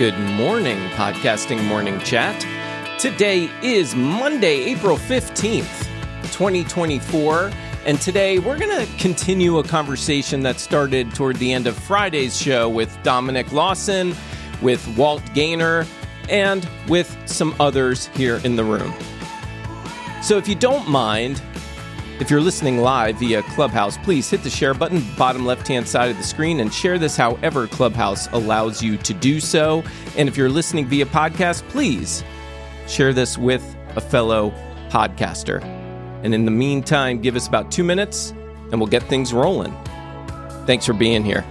Good morning, Podcasting Morning Chat. Today is Monday, April 15th, 2024, and today we're going to continue a conversation that started toward the end of Friday's show with Dominic Lawson, with Walt Gaynor, and with some others here in the room. So if you don't mind, if you're listening live via Clubhouse, please hit the share button, bottom left-hand side of the screen, and share this however Clubhouse allows you to do so. And if you're listening via podcast, please share this with a fellow podcaster. And in the meantime, give us about 2 minutes, and we'll get things rolling. Thanks for being here.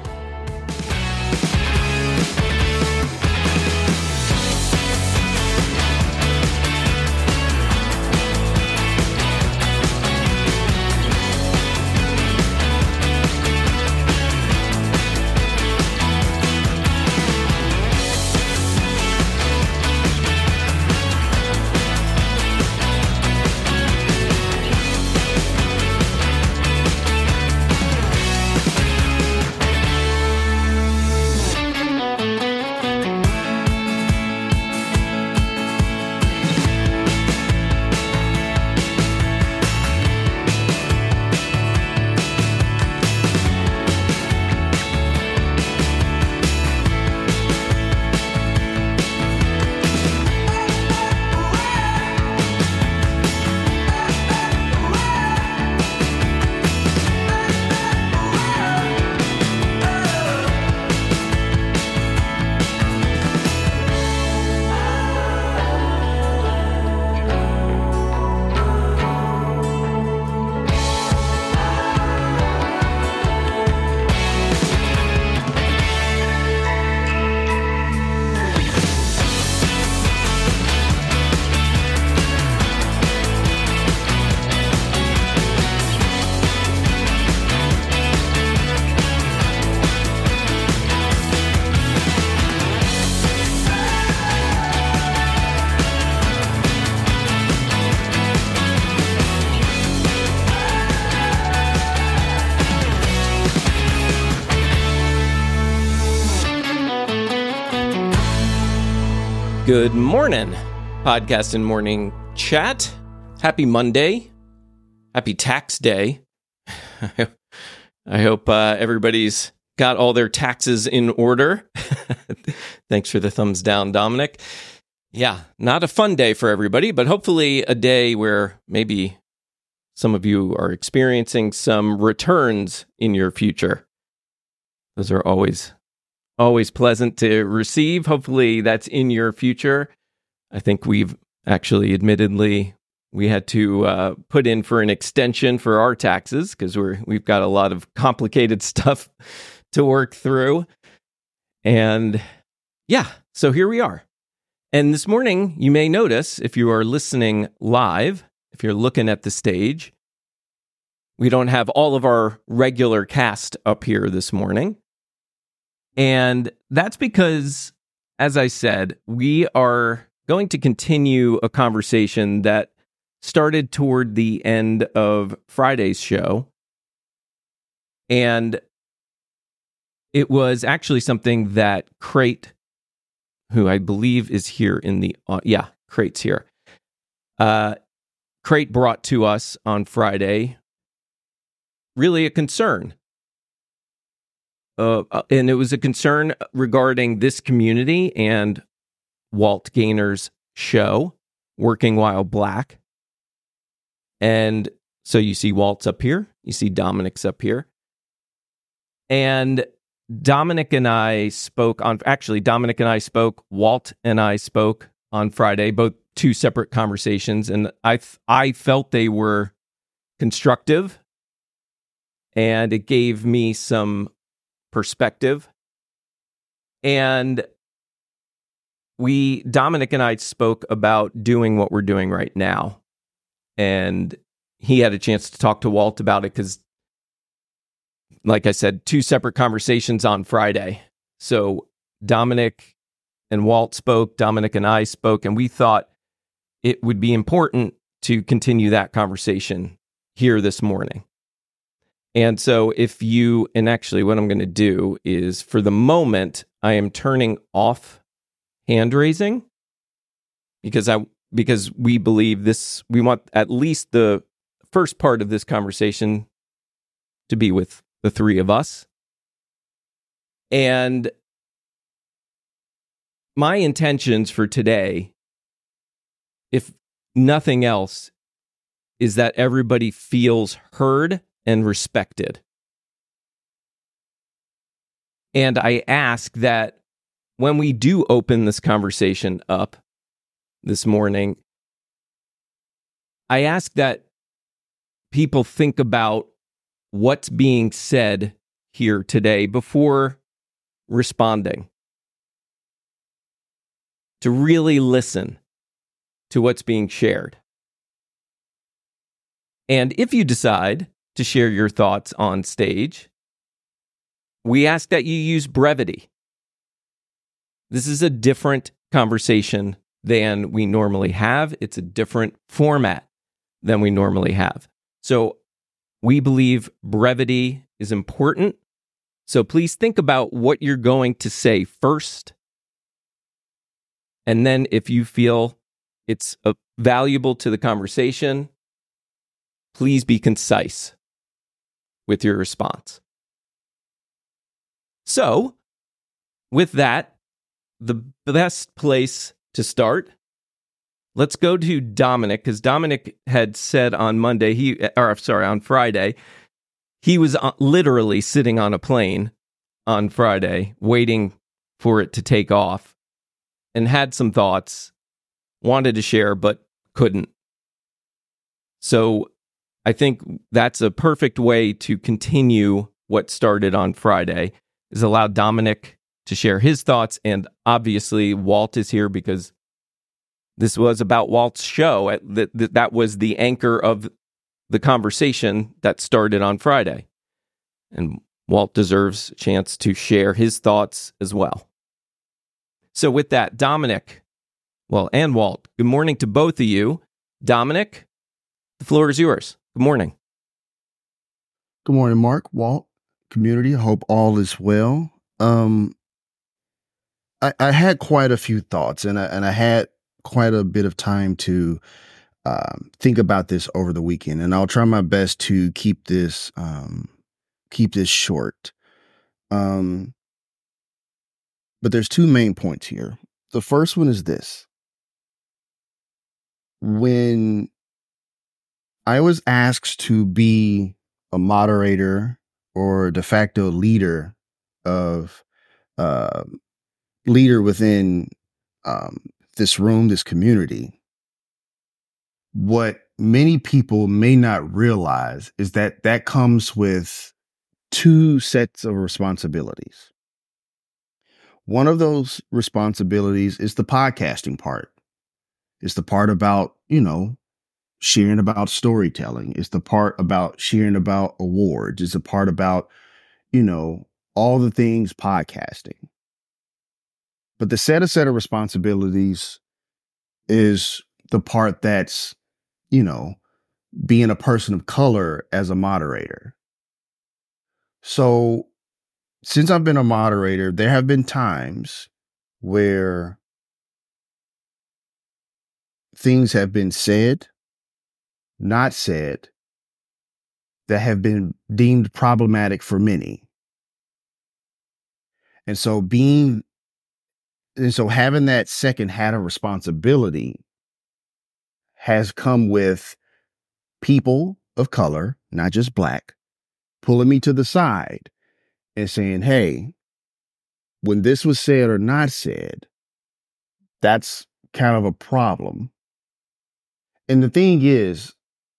Good morning, Podcasting Morning Chat. Happy Monday. Happy tax day. I hope everybody's got all their taxes in order. Thanks for the thumbs down, Dominic. Yeah, not a fun day for everybody, but hopefully a day where maybe some of you are experiencing some returns in your future. Those are always pleasant to receive. Hopefully that's in your future. I think we've actually, admittedly, we had to put in for an extension for our taxes because we've got a lot of complicated stuff to work through. And yeah, so here we are. And this morning, you may notice, if you are listening live, if you're looking at the stage, we don't have all of our regular cast up here this morning. And that's because, as I said, we are going to continue a conversation that started toward the end of Friday's show. And it was actually something that Crate, who I believe is here in the... Crate's here. Crate brought to us on Friday really a concern. And it was a concern regarding this community and Walt Gaynor's show, Working While Black. And so you see Walt's up here, you see Dominic's up here. And Dominic and I spoke, Walt and I spoke on Friday, both two separate conversations, and I felt they were constructive, and it gave me some perspective. And Dominic and I spoke about doing what we're doing right now. And he had a chance to talk to Walt about it because, like I said, two separate conversations on Friday. So Dominic and Walt spoke, Dominic and I spoke, and we thought it would be important to continue that conversation here this morning. And so and actually what I'm going to do is, for the moment, I am turning off hand raising because we believe we want at least the first part of this conversation to be with the three of us. And my intentions for today, if nothing else, is that everybody feels heard and respected. And I ask that when we do open this conversation up this morning, I ask that people think about what's being said here today before responding. To really listen to what's being shared. And if you decide to share your thoughts on stage, we ask that you use brevity. This is a different conversation than we normally have. It's a different format than we normally have. So we believe brevity is important. So please think about what you're going to say first. And then if you feel it's valuable to the conversation, please be concise with your response. So, with that, the best place to start, let's go to Dominic, because Dominic had said on on Friday, he was literally sitting on a plane on Friday, waiting for it to take off, and had some thoughts, wanted to share, but couldn't. So I think that's a perfect way to continue what started on Friday, is allow Dominic to share his thoughts. And obviously, Walt is here because this was about Walt's show. That was the anchor of the conversation that started on Friday. And Walt deserves a chance to share his thoughts as well. So with that, Dominic, and Walt, good morning to both of you. Dominic, the floor is yours. Good morning. Good morning, Mark, Walt, community. I hope all is well. I had quite a few thoughts, and I had quite a bit of time to think about this over the weekend, and I'll try my best to keep this short. But there's two main points here. The first one is this. When I was asked to be a moderator or de facto leader within this room, this community, what many people may not realize is that comes with two sets of responsibilities. One of those responsibilities is the podcasting part. It's the part about, sharing about storytelling. It's the part about sharing about awards. It's the part about, all the things podcasting. But the set of responsibilities is the part that's, being a person of color as a moderator. So since I've been a moderator, there have been times where things have been said, not said, that have been deemed problematic for many. And so having that second hat of responsibility has come with people of color, not just Black, pulling me to the side and saying, hey, when this was said or not said, that's kind of a problem. And the thing is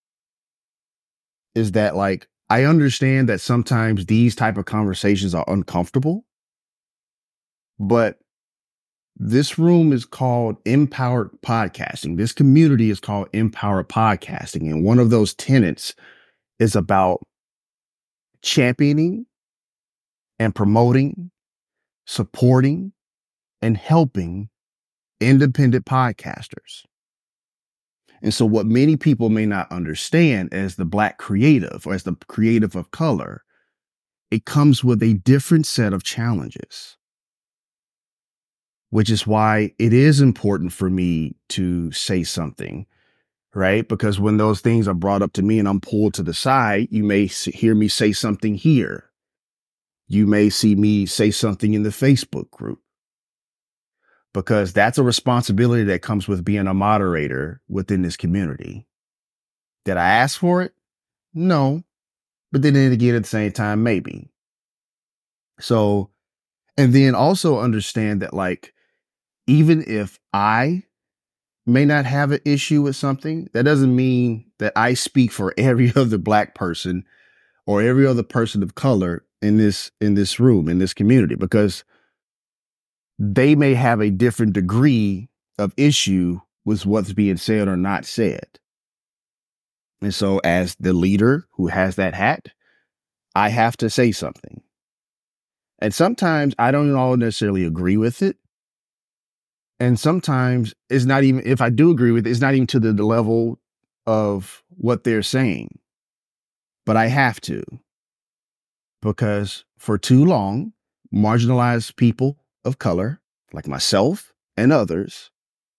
that, like, I understand that sometimes these type of conversations are uncomfortable, but this room is called Empowered Podcasting. This community is called Empowered Podcasting. And one of those tenets is about championing and promoting, supporting, and helping independent podcasters. And so what many people may not understand as the Black creative or as the creative of color, it comes with a different set of challenges. which is why it is important for me to say something, right? Because when those things are brought up to me and I'm pulled to the side, you may hear me say something here. You may see me say something in the Facebook group, because that's a responsibility that comes with being a moderator within this community. Did I ask for it? No. But then again, at the same time, maybe. So, and then also understand that, like, even if I may not have an issue with something, that doesn't mean that I speak for every other Black person or every other person of color in this room, in this community, because they may have a different degree of issue with what's being said or not said. And so as the leader who has that hat, I have to say something. And sometimes I don't all necessarily agree with it. And sometimes it's not even, if I do agree with it, it's not even to the level of what they're saying. But I have to, because for too long, marginalized people of color, like myself and others,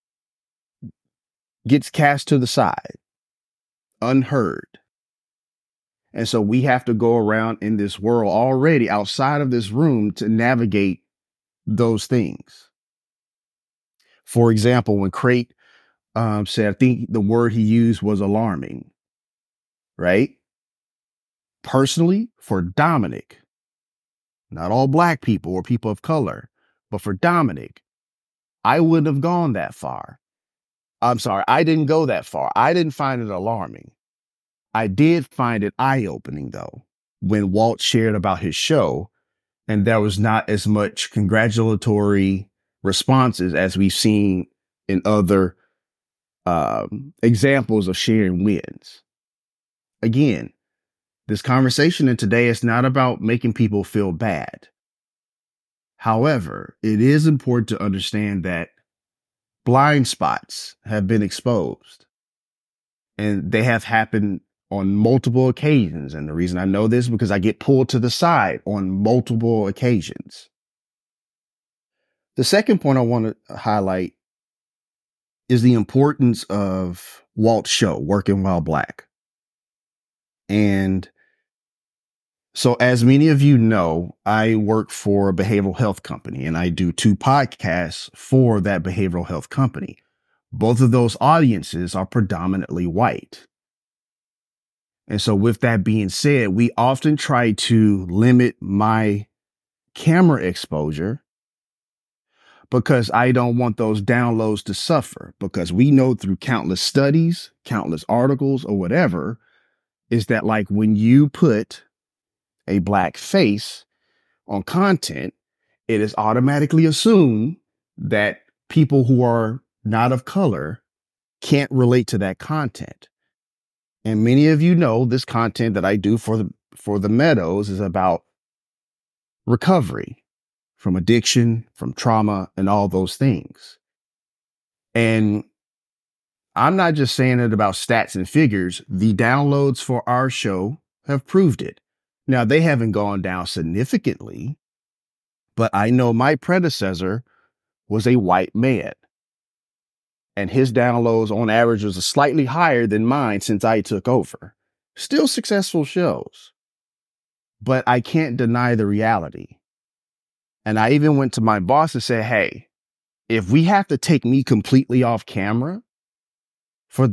gets cast to the side, unheard. And so we have to go around in this world already outside of this room to navigate those things. For example, when Crate said, I think the word he used was alarming, right? Personally, for Dominic, not all Black people or people of color, but for Dominic, I wouldn't have gone that far. I'm sorry, I didn't go that far. I didn't find it alarming. I did find it eye-opening, though, when Walt shared about his show, and there was not as much congratulatory responses as we've seen in other examples of sharing wins. Again, this conversation in today is not about making people feel bad. However, it is important to understand that blind spots have been exposed, and they have happened on multiple occasions. And the reason I know this is because I get pulled to the side on multiple occasions. The second point I want to highlight is the importance of Walt's show, Working While Black. And so, as many of you know, I work for a behavioral health company, and I do 2 podcasts for that behavioral health company. Both of those audiences are predominantly white. And so with that being said, we often try to limit my camera exposure because I don't want those downloads to suffer, because we know through countless studies, countless articles or whatever, is that, like, when you put a Black face on content, it is automatically assumed that people who are not of color can't relate to that content. And many of you know this content that I do for the Meadows is about recovery from addiction, from trauma, and all those things. And I'm not just saying it about stats and figures. The downloads for our show have proved it. Now, they haven't gone down significantly, but I know my predecessor was a white man, and his downloads on average was slightly higher than mine since I took over. Still successful shows, but I can't deny the reality. And I even went to my boss and said, hey, if we have to take me completely off camera for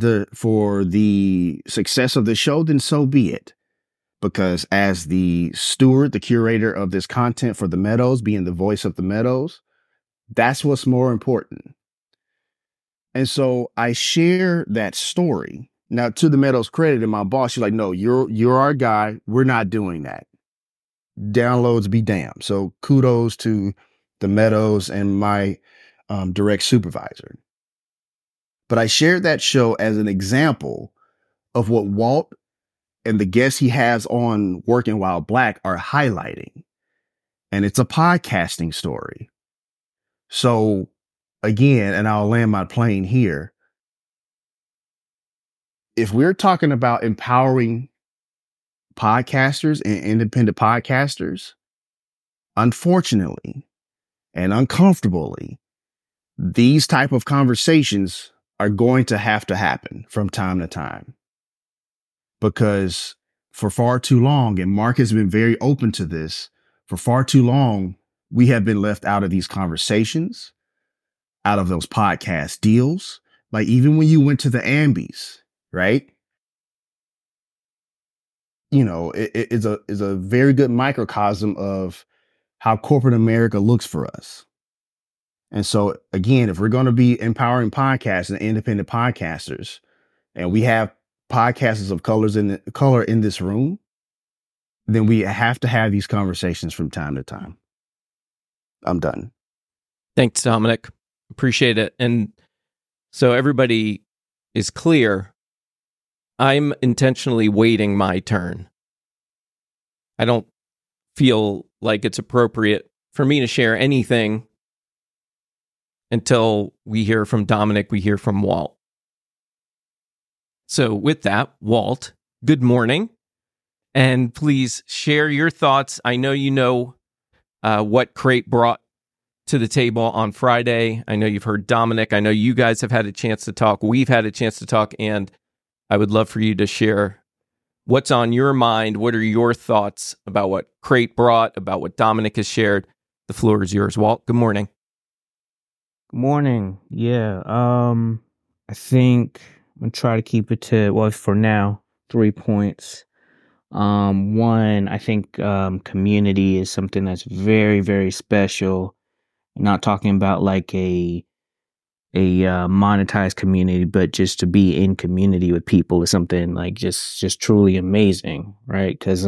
the success of the show, then so be it. Because as the steward, the curator of this content for the Meadows, being the voice of the Meadows, that's what's more important. And so I share that story. Now, to the Meadows' credit, and my boss, she's like, no, you're our guy. We're not doing that. Downloads be damned. So kudos to the Meadows and my direct supervisor. But I shared that show as an example of what Walt and the guests he has on Working While Black are highlighting. And it's a podcasting story. So again, and I'll land my plane here, if we're talking about empowering podcasters and independent podcasters, unfortunately and uncomfortably, these type of conversations are going to happen from time to time, because for far too long, and Mark has been very open to this, for far too long, we have been left out of these conversations, out of those podcast deals. Like even when you went to the Ambies, right? You know, it is a very good microcosm of how corporate America looks for us. And so again, if we're going to be empowering podcasts and independent podcasters, and we have podcasters of color in this room, then we have to have these conversations from time to time. I'm done. Thanks, Dominic. Appreciate it. And so everybody is clear, I'm intentionally waiting my turn. I don't feel like it's appropriate for me to share anything until we hear from Dominic, we hear from Walt. So with that, Walt, good morning. And please share your thoughts. I know you know what Crate brought to the table on Friday. I know you've heard Dominic. I know you guys have had a chance to talk. We've had a chance to talk, and I would love for you to share what's on your mind. What are your thoughts about what Crate brought, about what Dominic has shared? The floor is yours, Walt. Good morning. Good morning. Yeah. I think I'm gonna try to keep it to, well, for now, 3 points. One, I think community is something that's very, very special. I'm not talking about like a monetized community, but just to be in community with people is something like just truly amazing, right? Because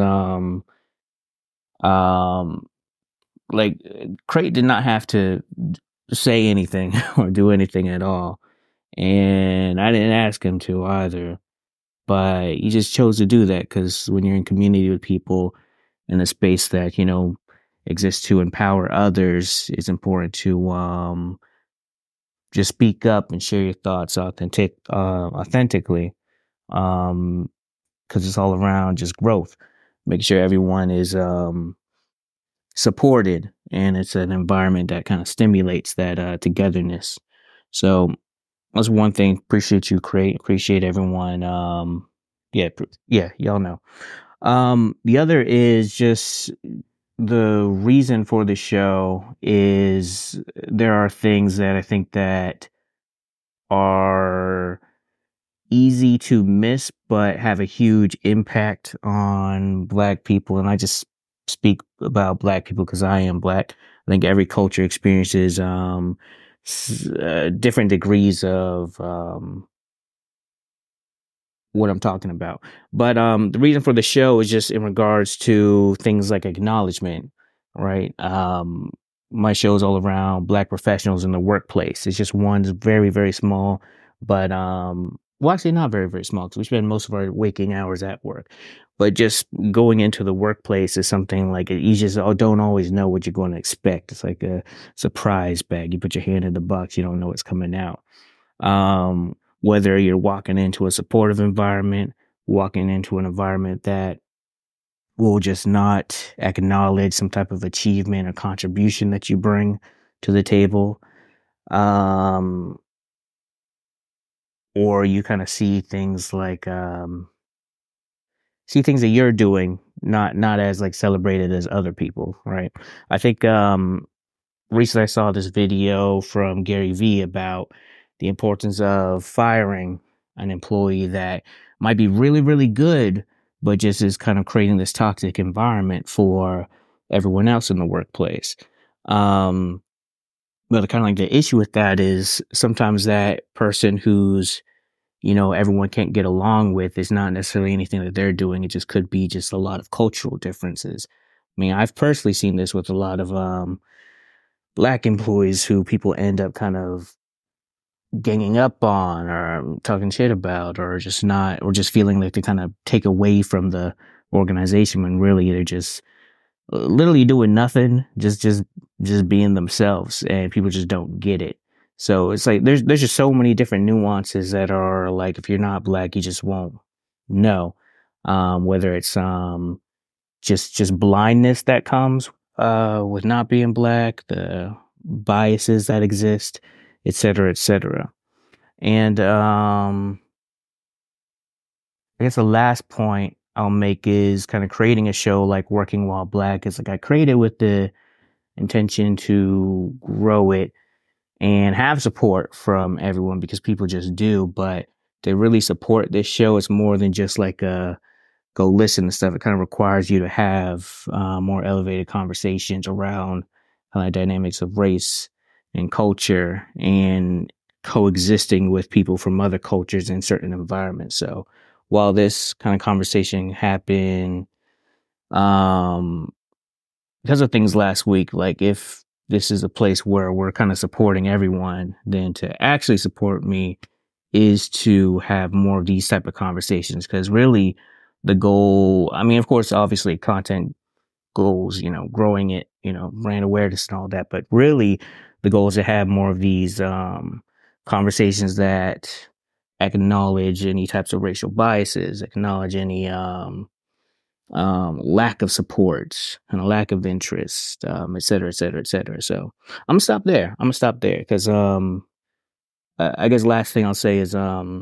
like Crate did not have to say anything or do anything at all, and I didn't ask him to either. But he just chose to do that because when you're in community with people in a space that, you know, exists to empower others, it's important to just speak up and share your thoughts authentically, because it's all around just growth. Make sure everyone is supported, and it's an environment that kind of stimulates that togetherness. So that's one thing. Appreciate you, Crate. Appreciate everyone. Y'all know. The other is just the reason for the show is there are things that I think that are easy to miss, but have a huge impact on Black people. And I just speak about Black people because I am Black. I think every culture experiences different degrees of what I'm talking about. But the reason for the show is just in regards to things like acknowledgement, right? My show is all around Black professionals in the workplace. It's just one's very, very small, but well, actually not very, very small because we spend most of our waking hours at work. But just going into the workplace is something like you just don't always know what you're going to expect. It's like a surprise bag. You put your hand in the box, you don't know what's coming out. Whether you're walking into a supportive environment, walking into an environment that will just not acknowledge some type of achievement or contribution that you bring to the table, or you kind of see things like see things that you're doing not as like celebrated as other people, right? I think recently I saw this video from Gary Vee about the importance of firing an employee that might be really, really good, but just is kind of creating this toxic environment for everyone else in the workplace. But kind of like the issue with that is sometimes that person who's, you know, everyone can't get along with is not necessarily anything that they're doing. It just could be just a lot of cultural differences. I mean, I've personally seen this with a lot of Black employees who people end up kind of ganging up on or talking shit about or just not, or just feeling like they kind of take away from the organization when really they're just literally doing nothing, just being themselves, and people just don't get it. So it's like there's just so many different nuances that are like, if you're not Black, you just won't know. Whether it's just blindness that comes with not being Black, the biases that exist et cetera, et cetera. And I guess the last point I'll make is kind of creating a show like Working While Black is like I created with the intention to grow it and have support from everyone because people just do. But to really support this show, it's more than just like a go listen to stuff. It kind of requires you to have more elevated conversations around dynamics of race and culture and coexisting with people from other cultures in certain environments. So while this kind of conversation happened because of things last week, like if this is a place where we're kind of supporting everyone, then to actually support me is to have more of these type of conversations. Because really the goal, I mean, of course, obviously content goals, growing it, brand awareness and all that. But really the goal is to have more of these conversations that acknowledge any types of racial biases, acknowledge any lack of support and a lack of interest, et cetera, et cetera, et cetera. So I'm gonna stop there because I guess last thing I'll say is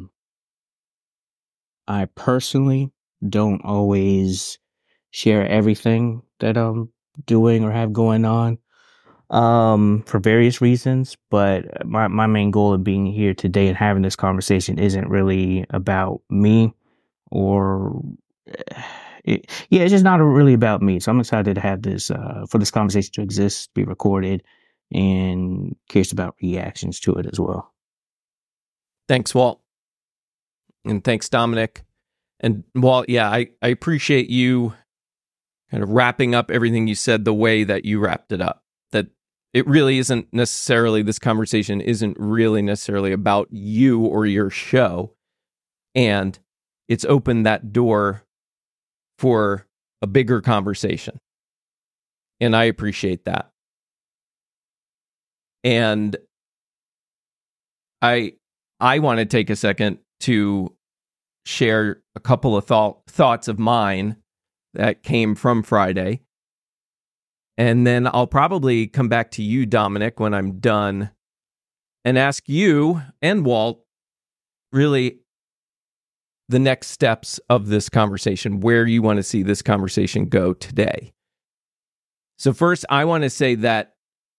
I personally don't always share everything that I'm doing or have going on for various reasons. But my main goal of being here today and having this conversation isn't really about me or it's just not really about me. So I'm excited to have this for this conversation to exist, be recorded, and curious about reactions to it as well. Thanks, Walt. And thanks, Dominic. And Walt, yeah, I appreciate you kind of wrapping up everything you said the way that you wrapped it up. That it really isn't necessarily, this conversation isn't really necessarily about you or your show. And it's opened that door for a bigger conversation. And I appreciate that. And I want to take a second to share a couple of thoughts of mine that came from Friday. And then I'll probably come back to you, Dominic, when I'm done and ask you and Walt really the next steps of this conversation, where you want to see this conversation go today. So first, I want to say that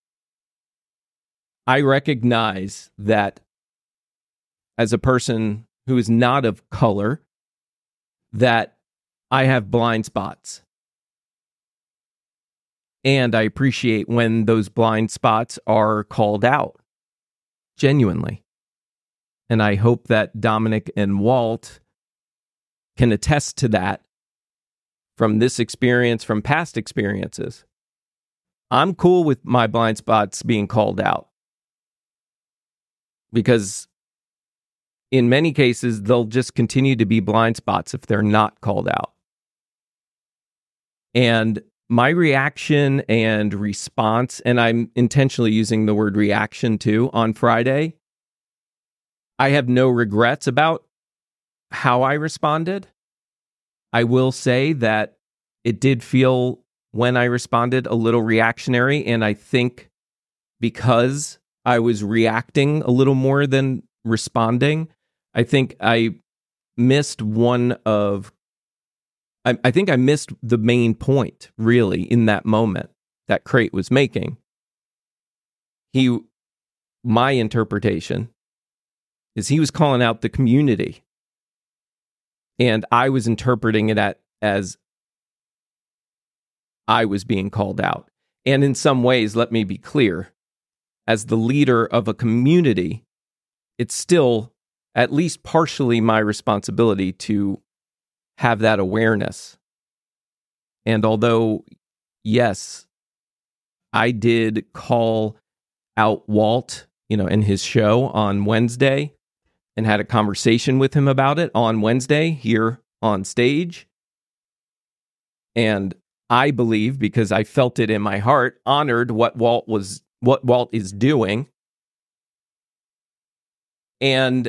I recognize that as a person who is not of color, that I have blind spots. And I appreciate when those blind spots are called out, genuinely. And I hope that Dominic and Walt can attest to that from this experience, from past experiences. I'm cool with my blind spots being called out because in many cases, they'll just continue to be blind spots if they're not called out. And my reaction and response, and I'm intentionally using the word reaction too, on Friday, I have no regrets about how I responded. I will say that it did feel, when I responded, a little reactionary, and I think because I was reacting a little more than responding, I think I missed I think I missed the main point, really, in that moment that Crate was making. My interpretation is he was calling out the community, and I was interpreting it as I was being called out. And in some ways, let me be clear, as the leader of a community, it's still at least partially my responsibility to have that awareness. And although, yes, I did call out Walt, in his show on Wednesday and had a conversation with him about it on Wednesday here on stage. And I believe, because I felt it in my heart, honored what Walt is doing. And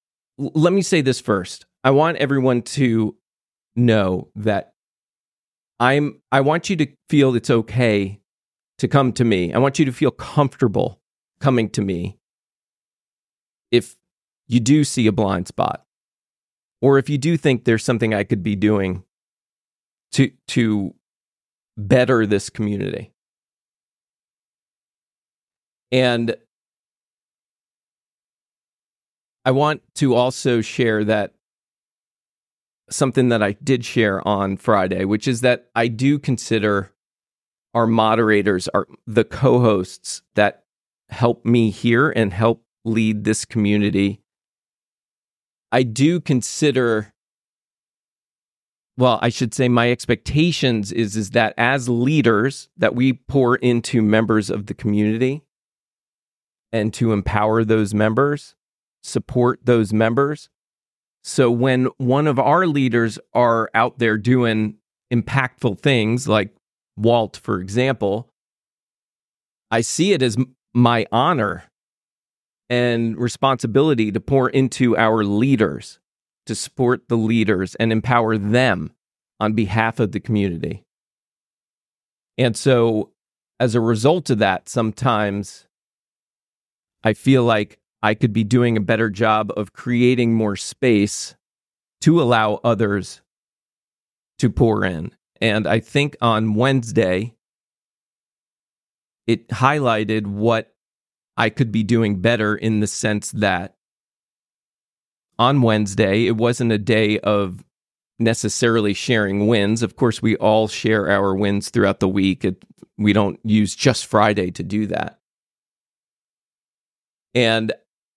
let me say this first. I want everyone to know that I want you to feel it's okay to come to me. I want you to feel comfortable coming to me if you do see a blind spot, or if you do think there's something I could be doing to better this community. And I want to also share that something that I did share on Friday, which is that I do consider our moderators, the co-hosts that help me here and help lead this community. I do consider, well, I should say my expectations is that as leaders that we pour into members of the community and to empower those members, support those members. So when one of our leaders are out there doing impactful things like Walt, for example, I see it as my honor and responsibility to pour into our leaders, to support the leaders and empower them on behalf of the community. And so as a result of that, sometimes I feel like I could be doing a better job of creating more space to allow others to pour in. And I think on Wednesday, it highlighted what I could be doing better in the sense that on Wednesday, it wasn't a day of necessarily sharing wins. Of course, we all share our wins throughout the week. We don't use just Friday to do that. And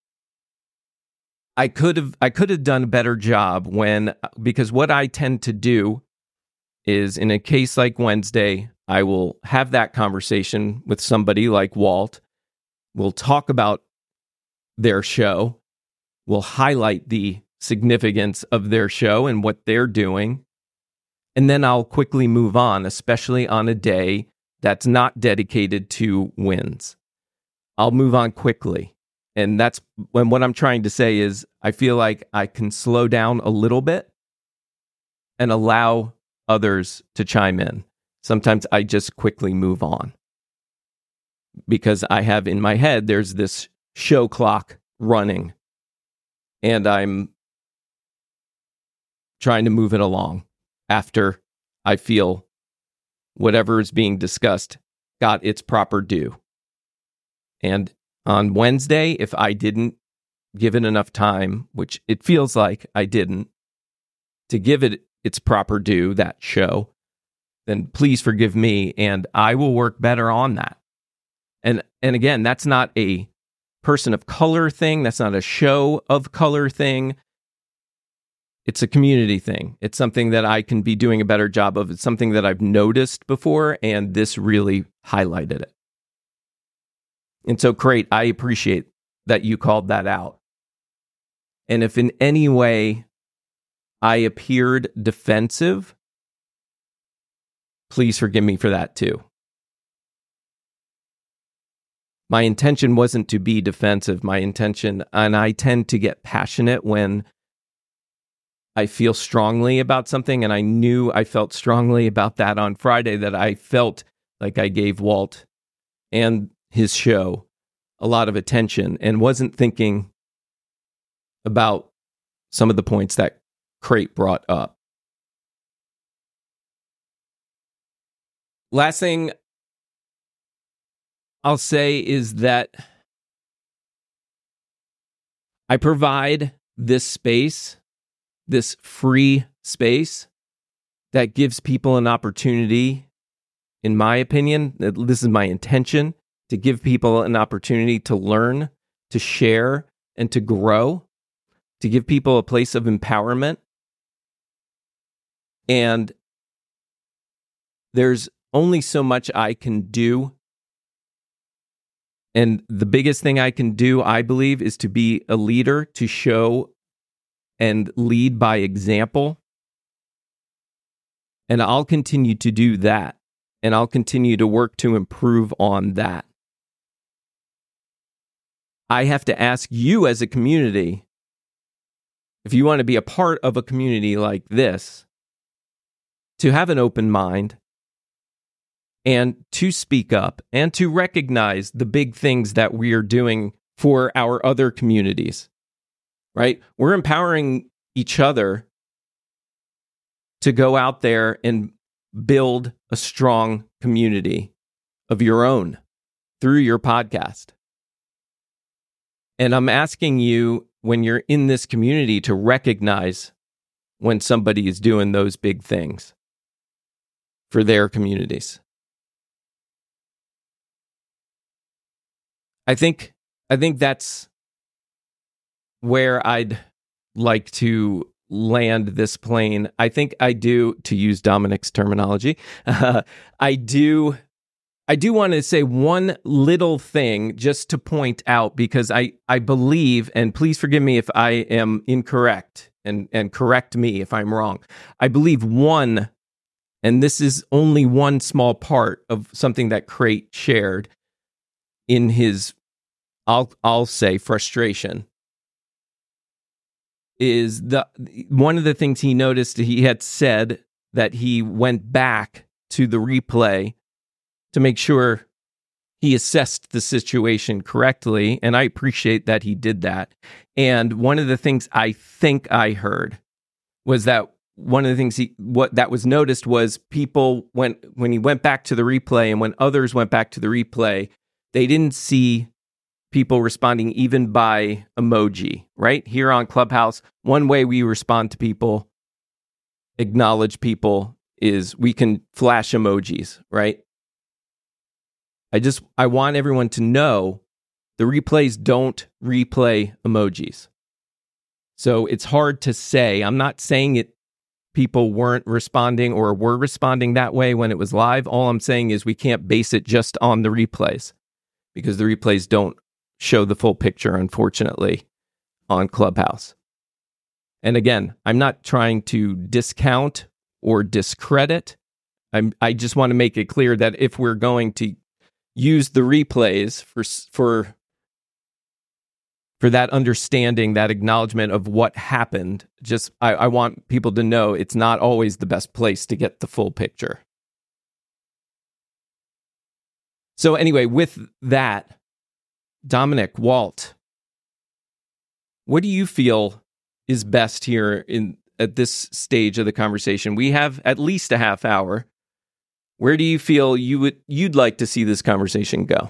I could have done a better job because what I tend to do is in a case like Wednesday, I will have that conversation with somebody like Walt. We'll talk about their show. We'll highlight the significance of their show and what they're doing. And then I'll quickly move on, especially on a day that's not dedicated to wins. I'll move on quickly. And that's when what I'm trying to say is I feel like I can slow down a little bit and allow others to chime in. Sometimes I just quickly move on because I have in my head, there's this show clock running and I'm trying to move it along after I feel whatever is being discussed got its proper due. And on Wednesday, if I didn't give it enough time, which it feels like I didn't, to give it its proper due, that show, then please forgive me and I will work better on that. And again, that's not a person of color thing. That's not a show of color thing. It's a community thing. It's something that I can be doing a better job of. It's something that I've noticed before, and this really highlighted it. And so, great, I appreciate that you called that out. And if in any way I appeared defensive, please forgive me for that too. My intention wasn't to be defensive. My intention, and I tend to get passionate when I feel strongly about something, and I knew I felt strongly about that on Friday, that I felt like I gave Walt and his show a lot of attention and wasn't thinking about some of the points that Crate brought up. Last thing I'll say is that I provide this space, this free space that gives people an opportunity, in my opinion, this is my intention, to give people an opportunity to learn, to share, and to grow, to give people a place of empowerment. And there's only so much I can do. And the biggest thing I can do, I believe, is to be a leader, to show and lead by example. And I'll continue to do that. And I'll continue to work to improve on that. I have to ask you as a community, if you want to be a part of a community like this, to have an open mind and to speak up and to recognize the big things that we are doing for our other communities, right? We're empowering each other to go out there and build a strong community of your own through your podcast. And I'm asking you, when you're in this community, to recognize when somebody is doing those big things for their communities. I think that's where I'd like to land this plane. I think I do, to use Dominic's terminology, I do want to say one little thing just to point out, because I believe, and please forgive me if I am incorrect, and correct me if I'm wrong. I believe one, and this is only one small part of something that Crate shared in his, I'll say, frustration, is one of the things he noticed. He had said that he went back to the replay to make sure he assessed the situation correctly, and I appreciate that he did that. And one of the things I think I heard was that one of the things that was noticed was people, when he went back to the replay and when others went back to the replay, they didn't see people responding even by emoji, right? Here on Clubhouse, one way we respond to people, acknowledge people, is we can flash emojis, right? I want everyone to know the replays don't replay emojis. So it's hard to say. I'm not saying people weren't responding or were responding that way when it was live. All I'm saying is we can't base it just on the replays, because the replays don't show the full picture, unfortunately, on Clubhouse. And again, I'm not trying to discount or discredit. I just want to make it clear that if we're going to use the replays for that understanding, that acknowledgement of what happened, just I want people to know it's not always the best place to get the full picture. So anyway, with that, Dominic, Walt, what do you feel is best here at this stage of the conversation? We have at least a half hour. Where do you feel you'd like to see this conversation go?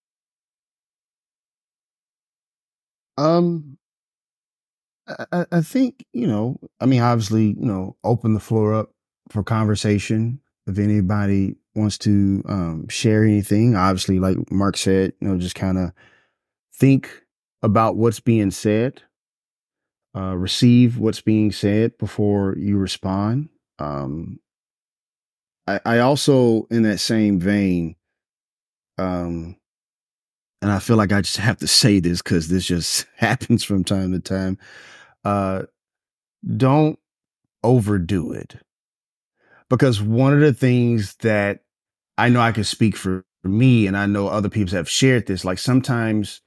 I think, obviously, open the floor up for conversation. If anybody wants to share anything, obviously, like Mark said, just kind of think about what's being said, receive what's being said before you respond. I also, in that same vein, and I feel like I just have to say this because this just happens from time to time. Don't overdo it. Because one of the things that I know I can speak for me, and I know other people have shared this, like sometimes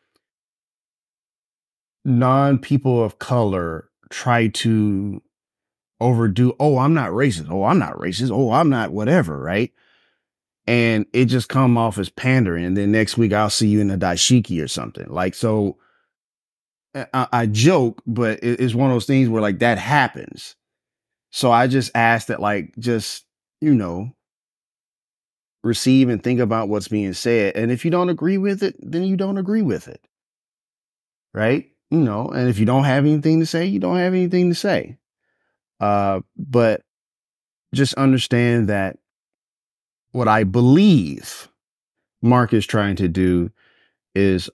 non-people of color try to overdo, oh, I'm not racist. Oh, I'm not racist. Oh, I'm not whatever, right? And it just come off as pandering. And then next week I'll see you in a dashiki or something. Like, so I joke, but it's one of those things where like that happens. So I just ask that, like, just, receive and think about what's being said. And if you don't agree with it, then you don't agree with it. Right? And if you don't have anything to say, you don't have anything to say. But just understand that what I believe Mark is trying to do is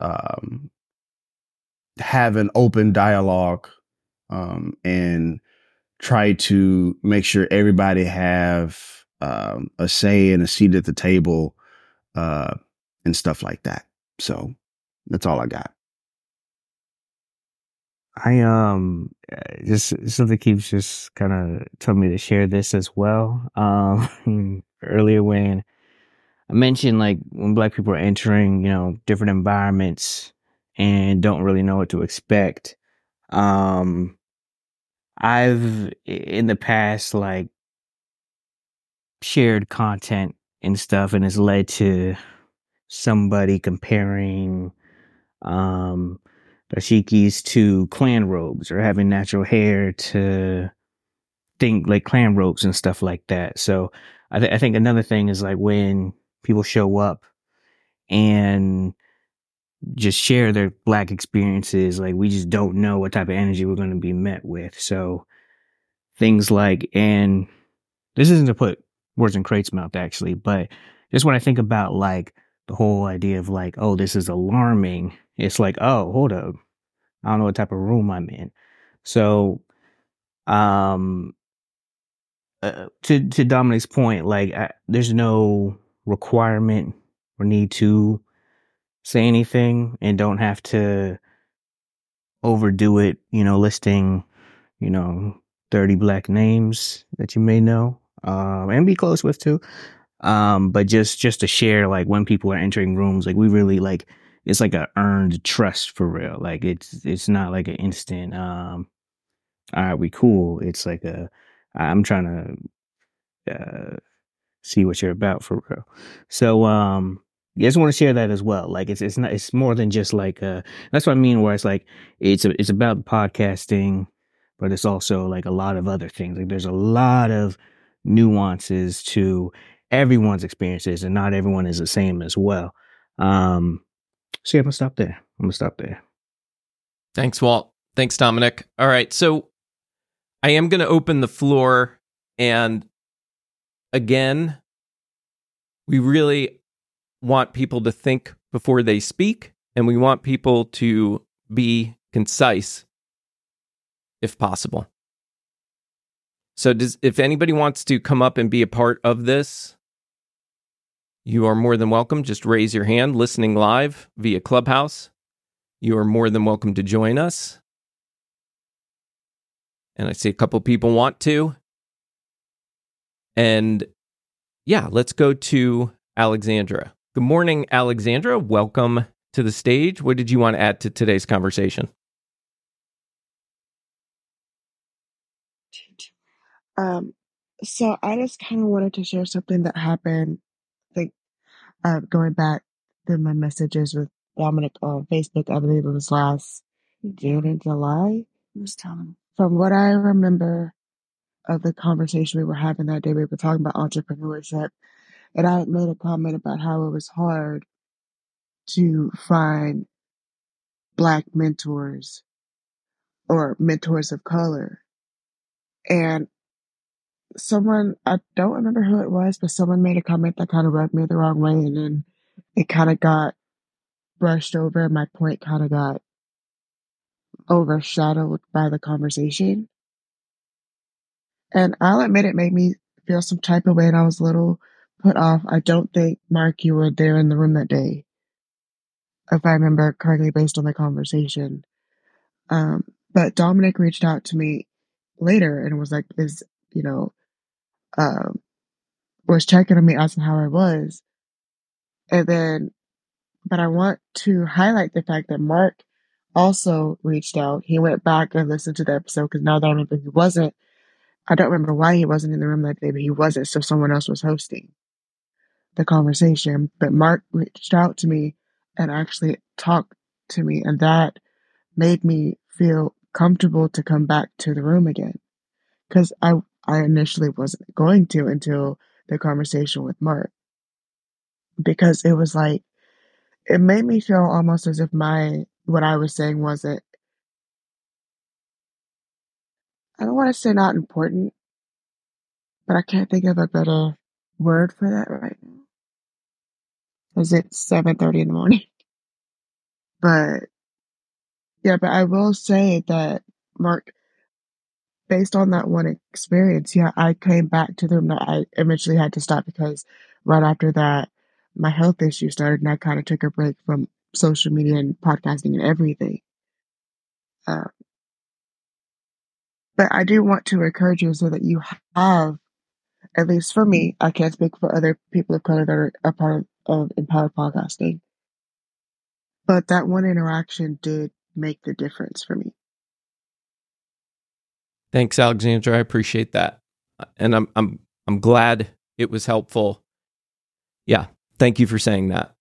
have an open dialogue and try to make sure everybody have a say and a seat at the table and stuff like that. So that's all I got. Just something keeps just kind of telling me to share this as well. Earlier when I mentioned, like, when Black people are entering, different environments and don't really know what to expect. I've in the past, like, shared content and stuff, and it's led to somebody comparing dashikis to clan robes, or having natural hair to think like clan robes and stuff like that. So I think another thing is like when people show up and just share their Black experiences, like we just don't know what type of energy we're going to be met with. So things like, and this isn't to put words in Crate's mouth actually, but just when I think about like the whole idea of like, oh, this is alarming, it's like, oh, hold up, I don't know what type of room I'm in. So, to Dominic's point, like there's no requirement or need to say anything, and don't have to overdo it, listing, 30 Black names that you may know, and be close with too. But just to share, like when people are entering rooms, like we really like, it's like a earned trust for real. Like it's not like an instant, all right, we cool. It's like I'm trying to, see what you're about for real. So, yeah, I just want to share that as well. Like it's not, it's more than just like, that's what I mean, where it's like, it's about podcasting, but it's also like a lot of other things. Like there's a lot of nuances to everyone's experiences, and not everyone is the same as well. So yeah, I'm gonna stop there. Thanks, Walt. Thanks, Dominic. All right. So I am going to open the floor. And again, we really want people to think before they speak, and we want people to be concise if possible. So if anybody wants to come up and be a part of this, you are more than welcome. Just raise your hand. Listening live via Clubhouse, you are more than welcome to join us. And I see a couple people want to. And yeah, let's go to Alexandra. Good morning, Alexandra. Welcome to the stage. What did you want to add to today's conversation? So I just kind of wanted to share something that happened, like, going back through my messages with Dominic on Facebook. I believe it was last June and July. He was telling. From what I remember of the conversation we were having that day, we were talking about entrepreneurship, and I had made a comment about how it was hard to find Black mentors or mentors of color. And someone, I don't remember who it was, but someone made a comment that kind of rubbed me the wrong way, and then it kind of got brushed over, and my point kind of got overshadowed by the conversation. And I'll admit it made me feel some type of way, and I was a little put off. I don't think, Mark, you were there in the room that day, if I remember correctly, based on the conversation. But Dominic reached out to me later and was like, was checking on me, asking how I was. And then, but I want to highlight the fact that Mark also reached out. He went back and listened to the episode, because now that I remember, I don't remember why he wasn't in the room that day, but he wasn't, so someone else was hosting the conversation. But Mark reached out to me and actually talked to me, and that made me feel comfortable to come back to the room again. Because I initially wasn't going to until the conversation with Mark. Because it was like, it made me feel almost as if what I was saying wasn't, I don't want to say not important, but I can't think of a better word for that right now. Because it's 7:30 in the morning. But yeah, but I will say that, Mark, based on that one experience, yeah, I came back to the room that I eventually had to stop, because right after that, my health issue started, and I kind of took a break from social media and podcasting and everything. But I do want to encourage you so that you have, at least for me, I can't speak for other people of color that are a part of Empowered Podcasting, but that one interaction did make the difference for me. Thanks, Alexandra. I appreciate that. And I'm glad it was helpful. Yeah, thank you for saying that.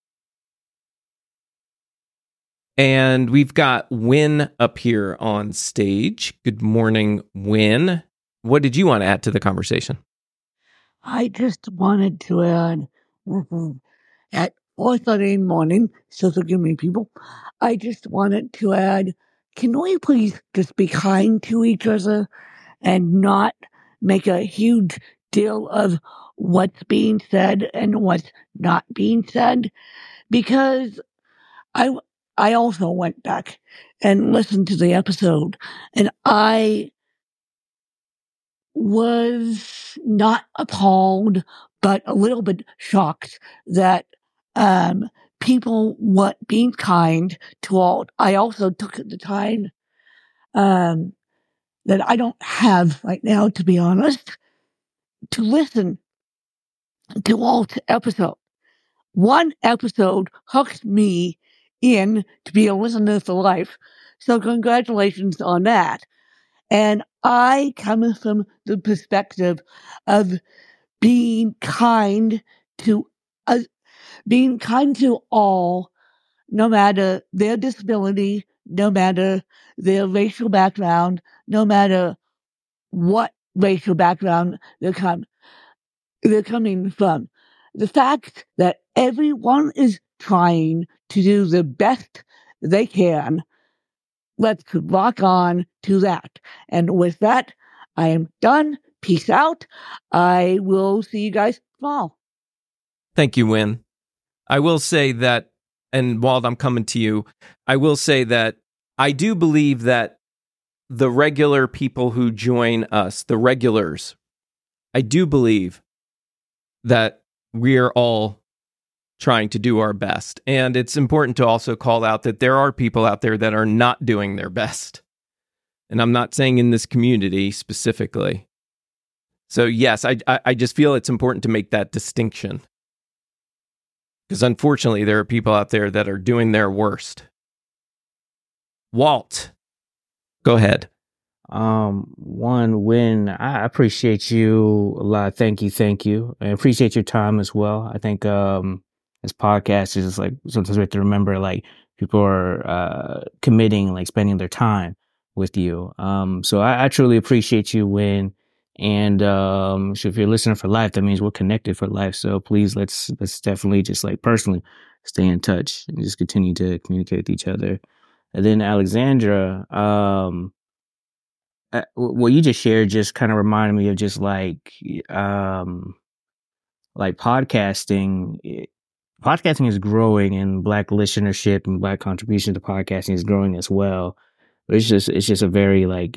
And we've got Win up here on stage. Good morning, Win. What did you want to add to the conversation? I just wanted to add at 4:30 in the morning, so forgive me, people. I just wanted to add, can we please just be kind to each other and not make a huge deal of what's being said and what's not being said? Because I also went back and listened to the episode, and I was not appalled, but a little bit shocked that people weren't being kind to all. I also took the time that I don't have right now, to be honest, to listen to Walt's episode. One episode hooked me in to be a listener for life. So congratulations on that. And I come from the perspective of being kind to all, no matter their disability, no matter their racial background, no matter what racial background they're coming from. The fact that everyone is trying to do the best they can, let's rock on to that. And with that, I am done. Peace out. I will see you guys tomorrow. Thank you, Win. I will say that, and Walt, I'm coming to you, I will say that I do believe that the regular people who join us, the regulars, I do believe that we're all trying to do our best. And it's important to also call out that there are people out there that are not doing their best. And I'm not saying in this community specifically. So yes, I just feel it's important to make that distinction. Because unfortunately, there are people out there that are doing their worst. Walt, go ahead. One, Win, I appreciate you a lot. Thank you. I appreciate your time as well. I think as podcasters, it's like sometimes we have to remember like people are committing, like spending their time with you. So I truly appreciate you, Win. And so if you're listening for life, that means we're connected for life. So please let's definitely just like personally stay in touch and just continue to communicate with each other. And then Alexandra, what you just shared just kind of reminded me of just like podcasting. Podcasting is growing, and Black listenership and Black contribution to podcasting is growing as well. But it's just a very like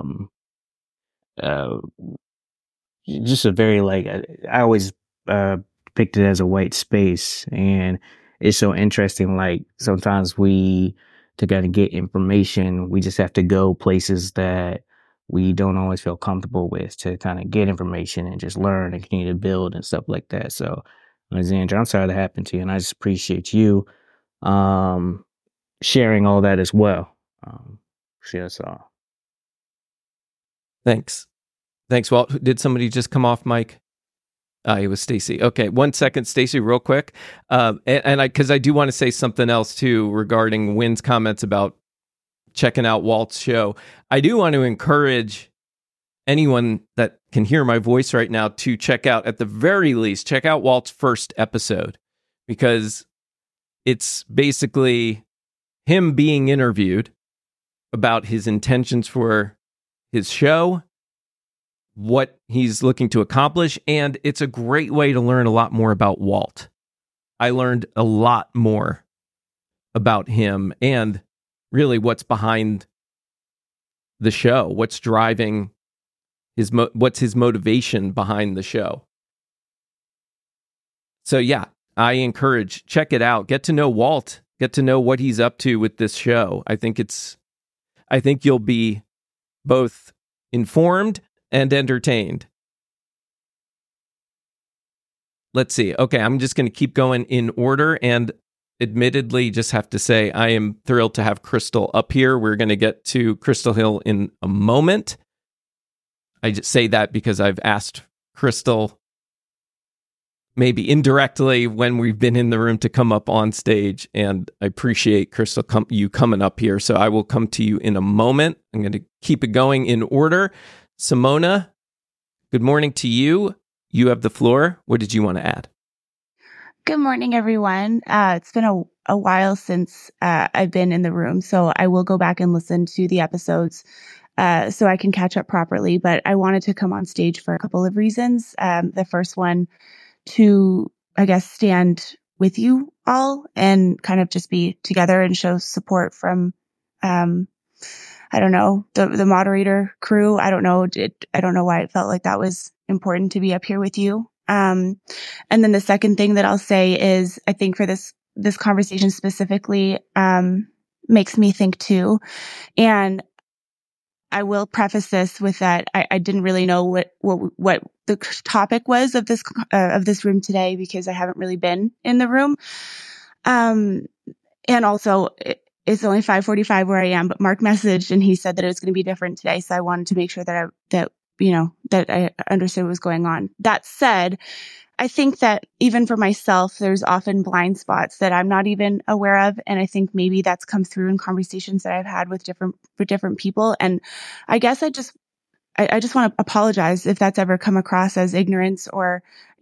just a very like I always picked it as a white space, and it's so interesting. Like sometimes to kind of get information, we just have to go places that we don't always feel comfortable with to kind of get information and just learn and continue to build and stuff like that. So, Alexandra, I'm sorry that happened to you, and I just appreciate you sharing all that as well. So. Thanks, Walt. Did somebody just come off mic? It was Stacy. Okay, 1 second, Stacy, real quick. Because I do want to say something else too regarding Win's comments about checking out Walt's show. I do want to encourage anyone that can hear my voice right now to at the very least, check out Walt's first episode, because it's basically him being interviewed about his intentions for his show, what he's looking to accomplish, and it's a great way to learn a lot more about Walt. I learned a lot more about him and really what's behind the show, what's driving what's his motivation behind the show. So yeah, I encourage, check it out, get to know Walt, get to know what he's up to with this show. I think you'll be both informed and entertained. Let's see. Okay, I'm just going to keep going in order, and admittedly just have to say I am thrilled to have Crystal up here. We're going to get to Crystal Hill in a moment. I just say that because I've asked Crystal maybe indirectly when we've been in the room to come up on stage. And I appreciate, Crystal, you coming up here. So I will come to you in a moment. I'm going to keep it going in order. Simona, good morning to you. You have the floor. What did you want to add? Good morning, everyone. It's been a while since I've been in the room, so I will go back and listen to the episodes so I can catch up properly. But I wanted to come on stage for a couple of reasons. The first one, to, I guess, stand with you all and kind of just be together and show support from, I don't know, the moderator crew. I don't know why it felt like that was important to be up here with you. And then the second thing that I'll say is, I think for this conversation specifically, makes me think too. And I will preface this with that I didn't really know what the topic was of this room today, because I haven't really been in the room. And also it's only 5:45 where I am, but Mark messaged and he said that it was going to be different today. So I wanted to make sure that I understood what was going on. That said, I think that even for myself, there's often blind spots that I'm not even aware of. And I think maybe that's come through in conversations that I've had with different people. And I guess I just want to apologize if that's ever come across as ignorance or,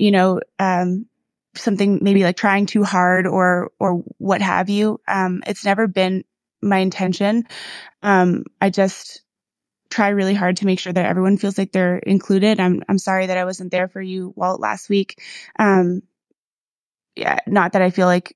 something maybe like trying too hard or what have you. It's never been my intention. I just try really hard to make sure that everyone feels like they're included. I'm sorry that I wasn't there for you, Walt, last week. Yeah, not that I feel like,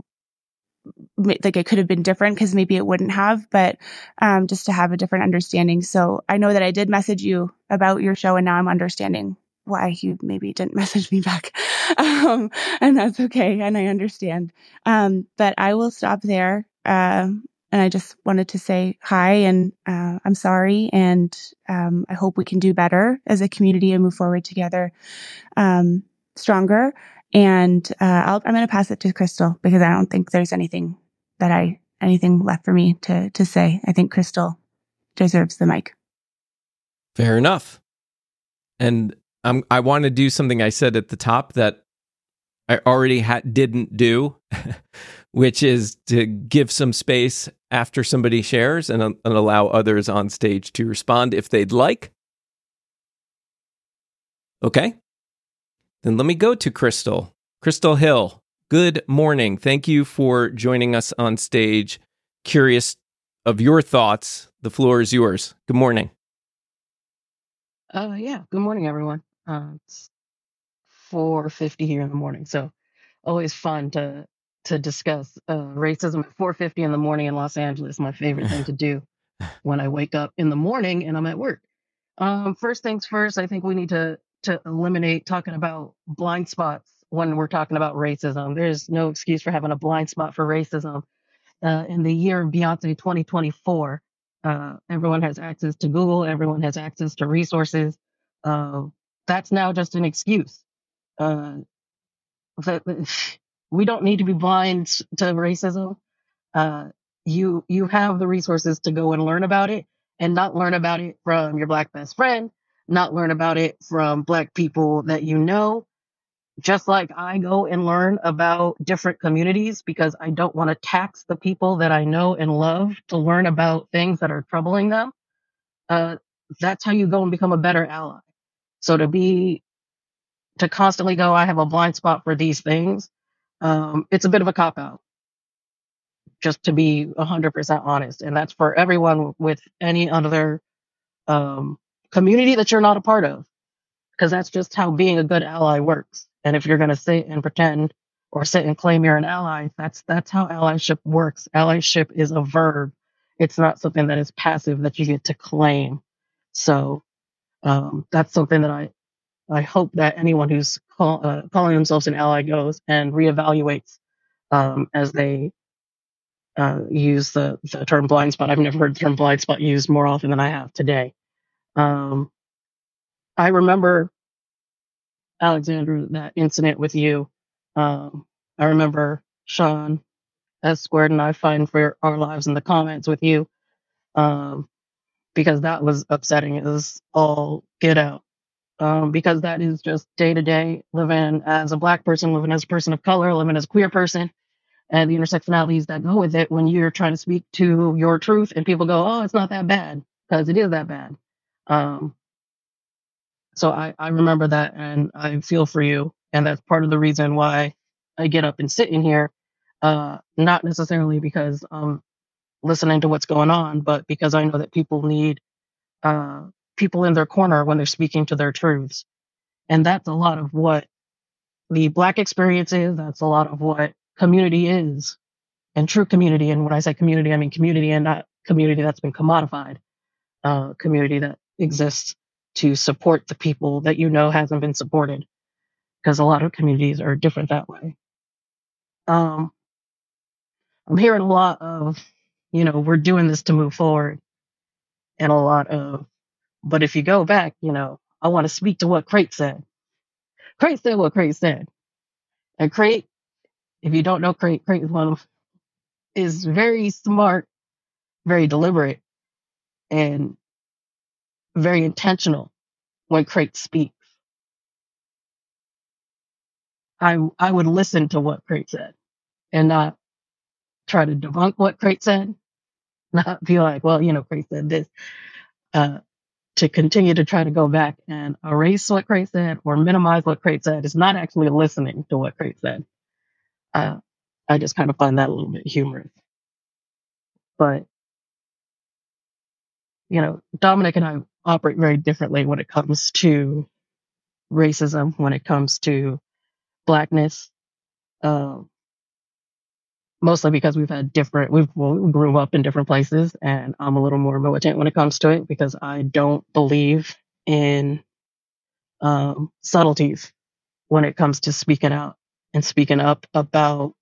like it could have been different, because maybe it wouldn't have, but just to have a different understanding. So I know that I did message you about your show, and now I'm understanding why you maybe didn't message me back. And that's okay. And I understand. But I will stop there. And I just wanted to say hi, and I'm sorry. And I hope we can do better as a community and move forward together stronger. And I'm going to pass it to Crystal, because I don't think there's anything left for me to say. I think Crystal deserves the mic. Fair enough. And I want to do something I said at the top that I already didn't do, which is to give some space after somebody shares and allow others on stage to respond if they'd like. Okay. Then let me go to Crystal. Crystal Hill, good morning. Thank you for joining us on stage. Curious of your thoughts. The floor is yours. Good morning. Yeah. Good morning, everyone. It's 4:50 here in the morning, so always fun to discuss racism at 4:50 in the morning in Los Angeles. My favorite thing to do when I wake up in the morning and I'm at work. First things first, I think we need to eliminate talking about blind spots when we're talking about racism. There's no excuse for having a blind spot for racism. In the year of Beyonce 2024, everyone has access to Google, everyone has access to resources. That's now just an excuse. That we don't need to be blind to racism. You have the resources to go and learn about it, and not learn about it from your Black best friend, not learn about it from Black people that you know. Just like I go and learn about different communities because I don't want to tax the people that I know and love to learn about things that are troubling them. That's how you go and become a better ally. So to constantly go, I have a blind spot for these things. It's a bit of a cop out, just to be 100% honest. And that's for everyone with any other community that you're not a part of, because that's just how being a good ally works. And if you're going to sit and pretend or sit and claim you're an ally, that's how allyship works. Allyship is a verb. It's not something that is passive that you get to claim. So that's something that I hope that anyone who's calling themselves an ally goes and reevaluates as they use the term blind spot. I've never heard the term blind spot used more often than I have today. I remember, Alexandra, that incident with you. I remember Sean S. Squared and I fighting for our lives in the comments with you, because that was upsetting. It was all get out. because that is just day to day living as a Black person, living as a person of color, living as a queer person, and the intersectionalities that go with it when you're trying to speak to your truth and people go, oh, it's not that bad, because it is that bad. So I remember that and I feel for you. And that's part of the reason why I get up and sit in here. Not necessarily because I'm listening to what's going on, but because I know that people need people in their corner when they're speaking to their truths. And that's a lot of what the Black experience is. That's a lot of what community is, and true community. And when I say community, I mean community and not community that's been commodified, community that exists to support the people that you know hasn't been supported, because a lot of communities are different that way. Um, I'm hearing a lot of, we're doing this to move forward, and a lot of, but if you go back, I want to speak to what Crate said. Crate said what Crate said. And Crate, if you don't know Crate, Crate is very smart, very deliberate, and very intentional when Crate speaks. I would listen to what Crate said and not try to debunk what Crate said, not be like, well, Crate said this. To continue to try to go back and erase what Crate said or minimize what Crate said is not actually listening to what Crate said. I just kind of find that a little bit humorous. But, Dominic and I operate very differently when it comes to racism, when it comes to Blackness, mostly because we've had we grew up in different places, and I'm a little more militant when it comes to it because I don't believe in subtleties when it comes to speaking out and speaking up about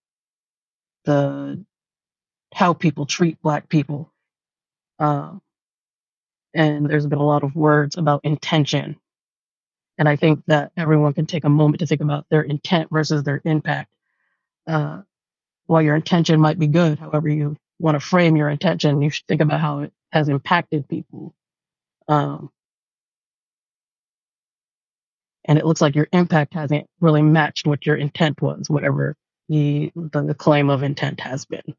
how people treat Black people. And there's been a lot of words about intention. And I think that everyone can take a moment to think about their intent versus their impact. While your intention might be good, however you want to frame your intention, you should think about how it has impacted people. And it looks like your impact hasn't really matched what your intent was, whatever the claim of intent has been.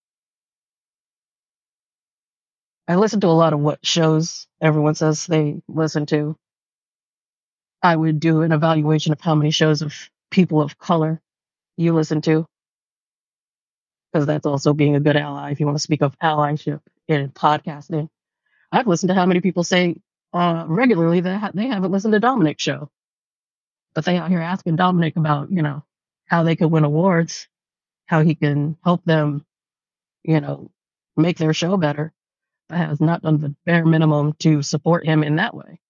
I listen to a lot of what shows everyone says they listen to. I would do an evaluation of how many shows of people of color you listen to, because that's also being a good ally. If you want to speak of allyship in podcasting, I've listened to how many people say regularly that they haven't listened to Dominic's show, but they out here asking Dominic about, how they could win awards, how he can help them, make their show better, but has not done the bare minimum to support him in that way.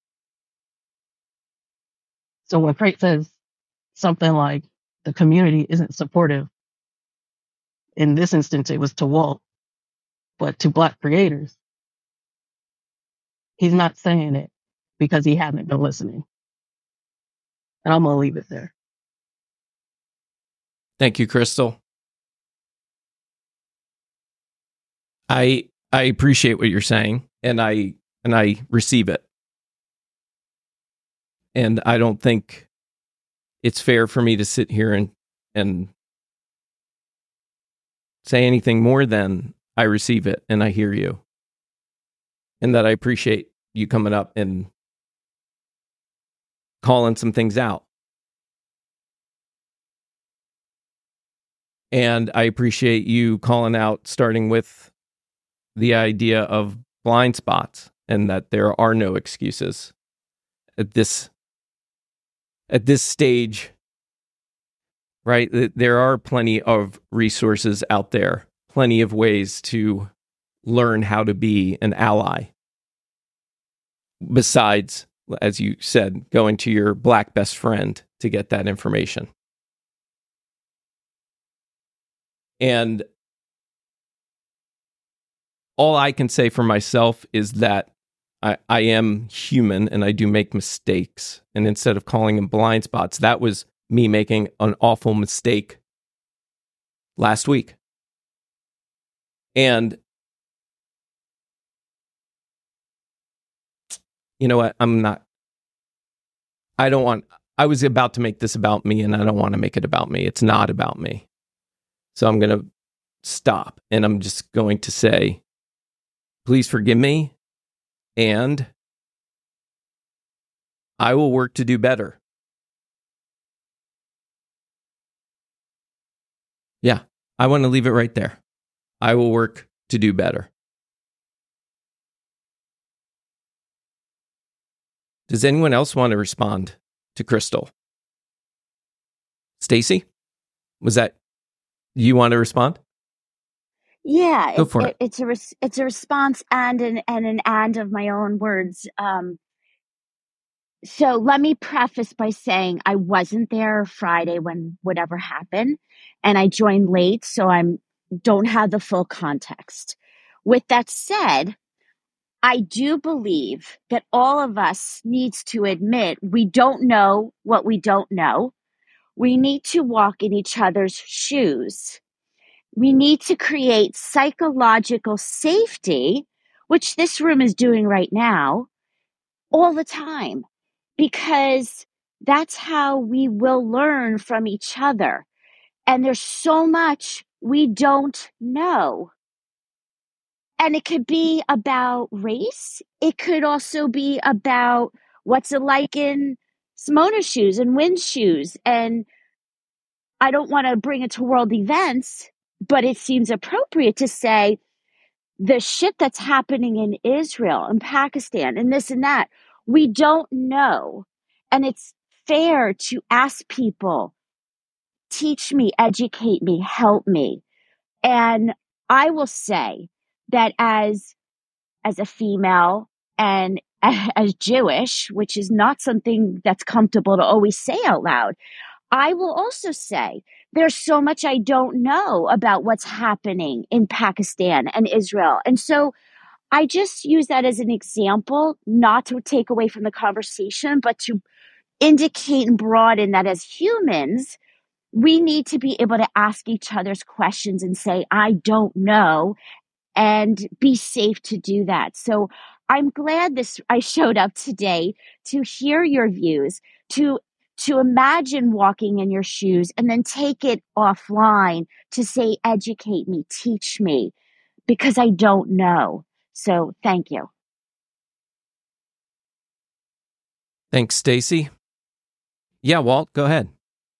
So when Crate says something like the community isn't supportive, in this instance, it was to Walt, but to Black creators, he's not saying it because he hasn't been listening. And I'm going to leave it there. Thank you, Crystal. I appreciate what you're saying, and I receive it. And I don't think it's fair for me to sit here and say anything more than I receive it and I hear you. And that I appreciate you coming up and calling some things out. And I appreciate you calling out, starting with the idea of blind spots and that there are no excuses at this stage, right? There are plenty of resources out there, plenty of ways to learn how to be an ally. Besides, as you said, going to your Black best friend to get that information. And all I can say for myself is that I am human and I do make mistakes. And instead of calling them blind spots, that was me making an awful mistake last week. And you know what? I'm not I was about to make this about me, and I don't want to make it about me. It's not about me. So I'm going to stop, and I'm just going to say, please forgive me, and I will work to do better. Yeah, I want to leave it right there. I will work to do better. Does anyone else want to respond to Crystal? Stacy, was that you want to respond? Yeah, Go for it. it's a response and an of my own words. So let me preface by saying I wasn't there Friday when whatever happened, and I joined late, so don't have the full context. With that said, I do believe that all of us needs to admit we don't know what we don't know. We need to walk in each other's shoes. We need to create psychological safety, which this room is doing right now, all the time, because that's how we will learn from each other. And there's so much we don't know. And it could be about race. It could also be about what's it like in Simona's shoes and Wynn's shoes. And I don't want to bring it to world events, but it seems appropriate to say the shit that's happening in Israel and Pakistan and this and that, we don't know. And it's fair to ask people, teach me, educate me, help me. And I will say that as a female and as Jewish, which is not something that's comfortable to always say out loud, I will also say there's so much I don't know about what's happening in Pakistan and Israel. And so I just use that as an example, not to take away from the conversation, but to indicate and broaden that as humans, we need to be able to ask each other's questions and say, I don't know, and be safe to do that. So I'm glad I showed up today to hear your views, to imagine walking in your shoes and then take it offline to say, educate me, teach me, because I don't know. So thank you. Thanks, Stacy. Yeah, Walt, go ahead.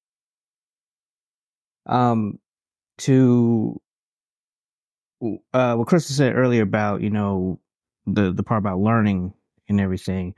To what Crystal said earlier about, the part about learning and everything.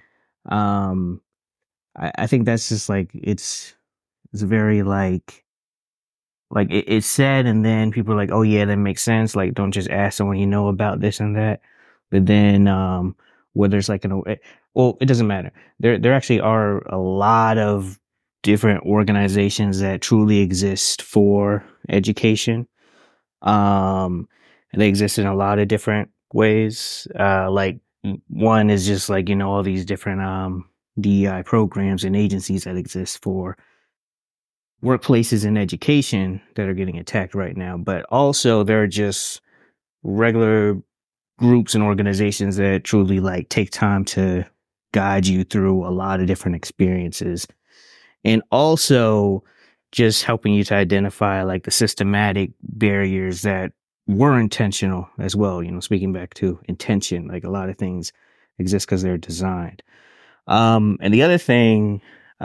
I think that's just like, it's very like it's said, and then people are like, oh yeah, that makes sense. Like, don't just ask someone you know about this and that. But then, whether it's like well, it doesn't matter. There actually are a lot of different organizations that truly exist for education. And they exist in a lot of different ways. Like one is just like, all these different, DEI programs and agencies that exist for workplaces and education that are getting attacked right now. But also there are just regular groups and organizations that truly like take time to guide you through a lot of different experiences, and also just helping you to identify like the systematic barriers that were intentional as well. Speaking back to intention, like a lot of things exist because they're designed. And the other thing,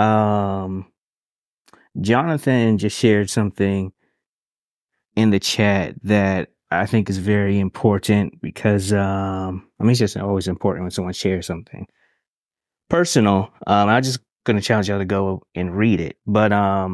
Jonathan just shared something in the chat that I think is very important because, it's just always important when someone shares something personal. I'm just going to challenge y'all to go and read it. But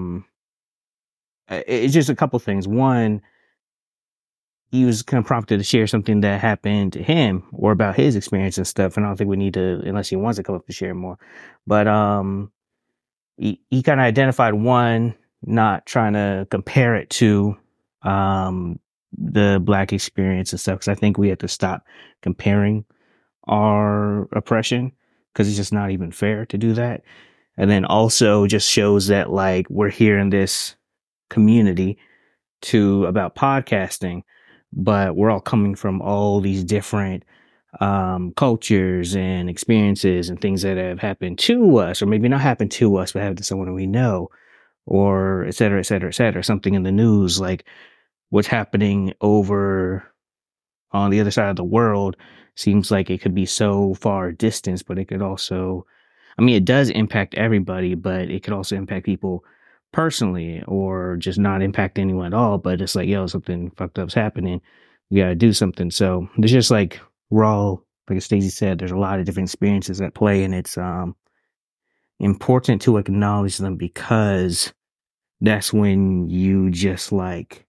it's just a couple things. One, he was kind of prompted to share something that happened to him or about his experience and stuff. And I don't think we need to, unless he wants to come up to share more. But he kind of identified one, not trying to compare it to the Black experience and stuff, because I think we have to stop comparing our oppression, because it's just not even fair to do that. And then also just shows that like we're here in this community about podcasting, but we're all coming from all these different cultures and experiences and things that have happened to us, or maybe not happened to us, but happened to someone we know, or et cetera, et cetera, et cetera. Something in the news, like what's happening over on the other side of the world seems like it could be so far distance, but it could also, I mean, it does impact everybody, but it could also impact people personally or just not impact anyone at all. But it's like, yo, something fucked up's happening. You got to do something. So there's just like, we're all, like Stacey said, there's a lot of different experiences at play, and it's important to acknowledge them, because that's when you just like,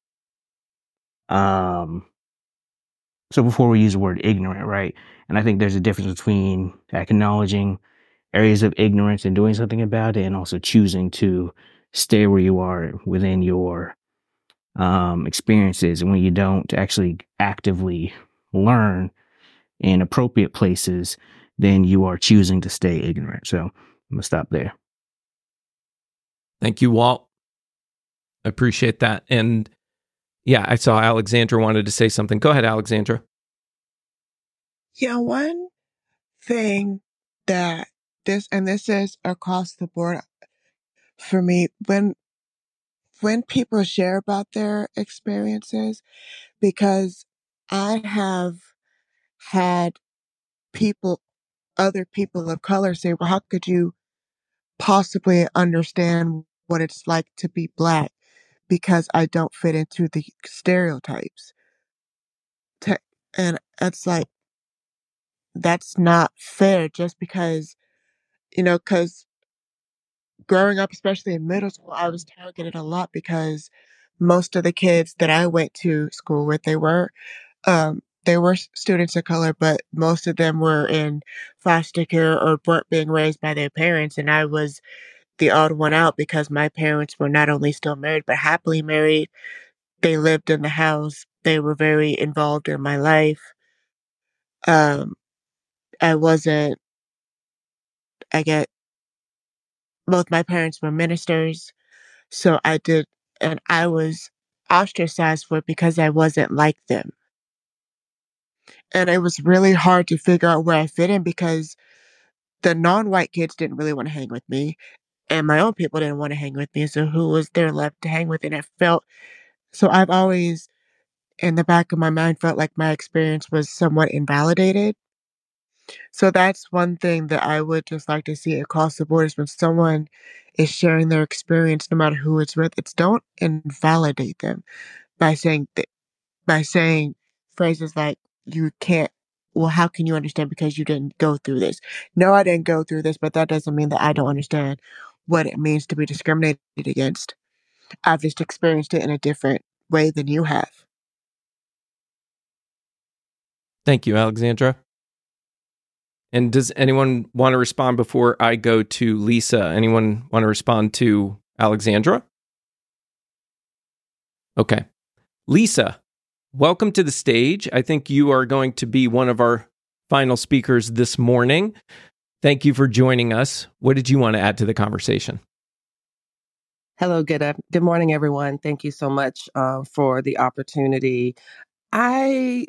so before we use the word ignorant, right? And I think there's a difference between acknowledging areas of ignorance and doing something about it, and also choosing to stay where you are within your experiences. And when you don't actually actively learn in appropriate places, then you are choosing to stay ignorant. So I'm going to stop there. Thank you, Walt. I appreciate that. And yeah, I saw Alexandra wanted to say something. Go ahead, Alexandra. Yeah, one thing that this is across the board for me, when people share about their experiences, because I have had other people of color say, well, how could you possibly understand what it's like to be Black? Because I don't fit into the stereotypes. And it's like, that's not fair, just because, because growing up, especially in middle school, I was targeted a lot because most of the kids that I went to school with, they were students of color, but most of them were in foster care or weren't being raised by their parents. And I was the odd one out because my parents were not only still married, but happily married. They lived in the house. They were very involved in my life. Um, I wasn't, I get, both my parents were ministers. So and I was ostracized for it because I wasn't like them. And it was really hard to figure out where I fit in because the non-white kids didn't really want to hang with me, and my own people didn't want to hang with me. So who was there left to hang with? And I've always, in the back of my mind, felt like my experience was somewhat invalidated. So that's one thing that I would just like to see across the board, is when someone is sharing their experience, no matter who it's with, it's don't invalidate them by saying phrases like, you can't, well, how can you understand because you didn't go through this? No, I didn't go through this, but that doesn't mean that I don't understand what it means to be discriminated against. I've just experienced it in a different way than you have. Thank you, Alexandra. And does anyone want to respond before I go to Lisa? Anyone want to respond to Alexandra? Okay. Lisa, welcome to the stage. I think you are going to be one of our final speakers this morning. Thank you for joining us. What did you want to add to the conversation? Hello, good morning, everyone. Thank you so much for the opportunity. I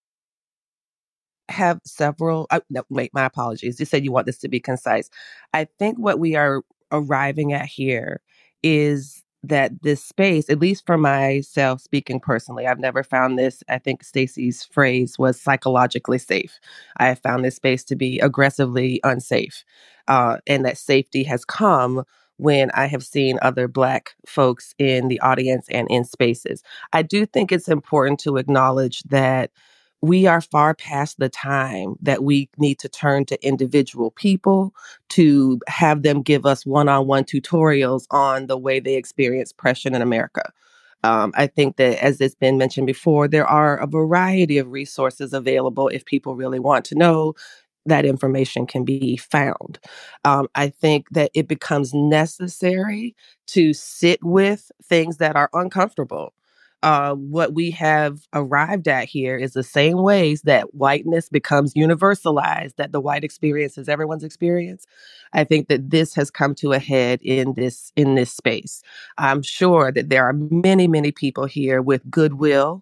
have several. No, wait, my apologies. You said you want this to be concise. I think what we are arriving at here is that this space, at least for myself speaking personally, I've never found this. I think Stacey's phrase was psychologically safe. I have found this space to be aggressively unsafe, and that safety has come when I have seen other Black folks in the audience and in spaces. I do think it's important to acknowledge that we are far past the time that we need to turn to individual people to have them give us one-on-one tutorials on the way they experience oppression in America. I think that, as it's been mentioned before, there are a variety of resources available if people really want to know. That information can be found. I think that it becomes necessary to sit with things that are uncomfortable. What we have arrived at here is the same ways that whiteness becomes universalized, that the white experience is everyone's experience. I think that this has come to a head in this space. I'm sure that there are many, many people here with goodwill,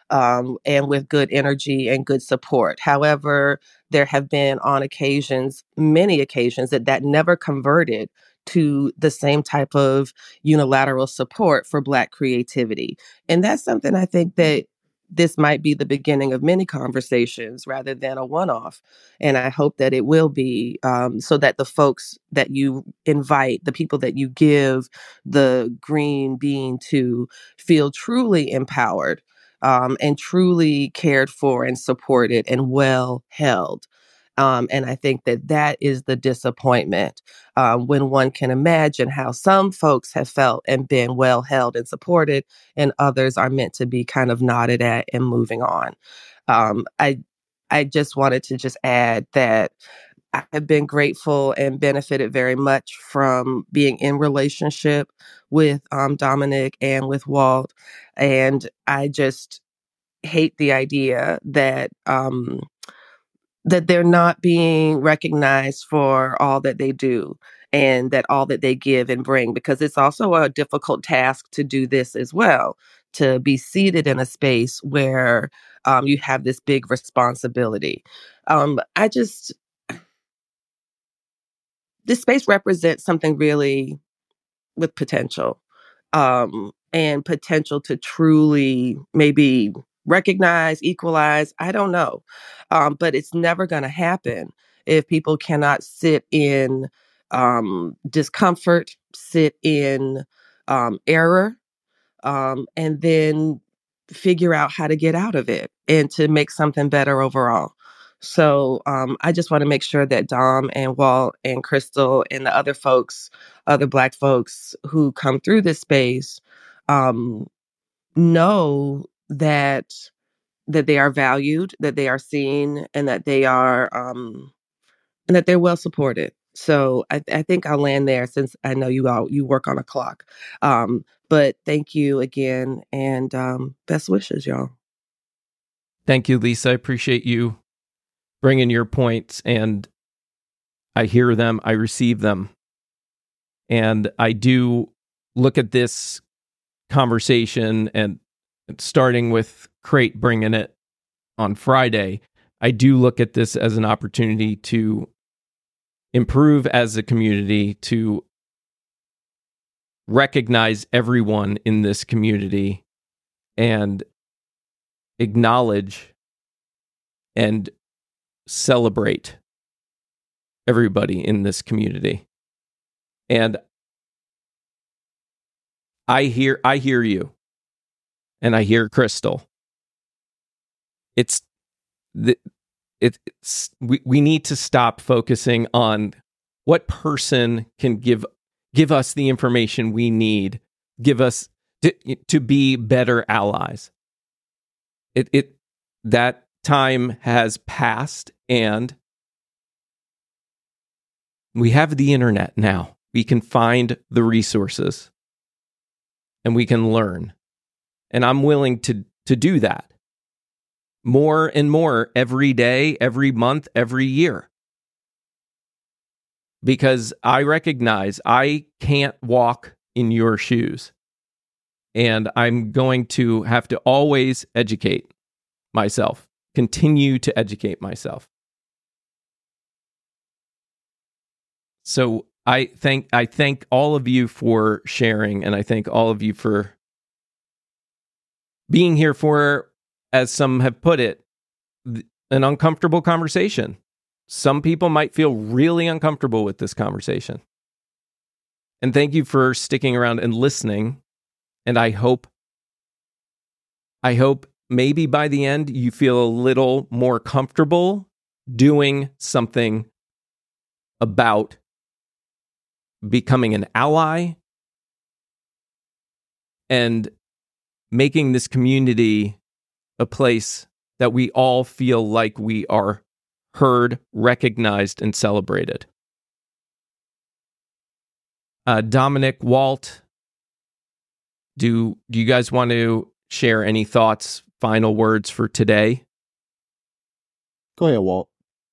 and with good energy and good support. However, there have been on occasions, many occasions, that never converted to the same type of unilateral support for Black creativity. And that's something I think that this might be the beginning of many conversations rather than a one-off. And I hope that it will be, so that the folks that you invite, the people that you give the green bean to, feel truly empowered, and truly cared for and supported and well held. And I think that is the disappointment, when one can imagine how some folks have felt and been well held and supported, and others are meant to be kind of nodded at and moving on. Um, I I just wanted to just add that I have been grateful and benefited very much from being in relationship with Dominic and with Walt, and I just hate the idea that they're not being recognized for all that they do and that all that they give and bring, because it's also a difficult task to do this as well, to be seated in a space where you have this big responsibility. I just, this space represents something really with potential, and potential to truly maybe recognize, equalize. I don't know. But it's never going to happen if people cannot sit in discomfort, sit in error, and then figure out how to get out of it and to make something better overall. So I just want to make sure that Dom and Walt and Crystal and the other folks, other Black folks who come through this space, um, know that they are valued, that they are seen, and that they are and that they're well supported. So I think I'll land there since I know you work on a clock. But thank you again, and best wishes, y'all. Thank you, Lisa. I appreciate you bringing your points, and I hear them, I receive them. And I do look at this conversation, and starting with Crate bringing it on Friday, I do look at this as an opportunity to improve as a community, to recognize everyone in this community and acknowledge and celebrate everybody in this community. And I hear you, and I hear Crystal. We need to stop focusing on what person can give us the information we need, give us to be better allies. That time has passed, and we have the internet now. We can find the resources, and we can learn. And I'm willing to do that more and more every day, every month, every year. Because I recognize I can't walk in your shoes. And I'm going to have to always educate myself, continue to educate myself. So I thank all of you for sharing, and I thank all of you for being here for, as some have put it, an uncomfortable conversation. Some people might feel really uncomfortable with this conversation. And thank you for sticking around and listening. And I hope maybe by the end you feel a little more comfortable doing something about becoming an ally and making this community a place that we all feel like we are heard, recognized, and celebrated. Dominic, Walt, do you guys want to share any thoughts, final words for today? Go ahead, Walt.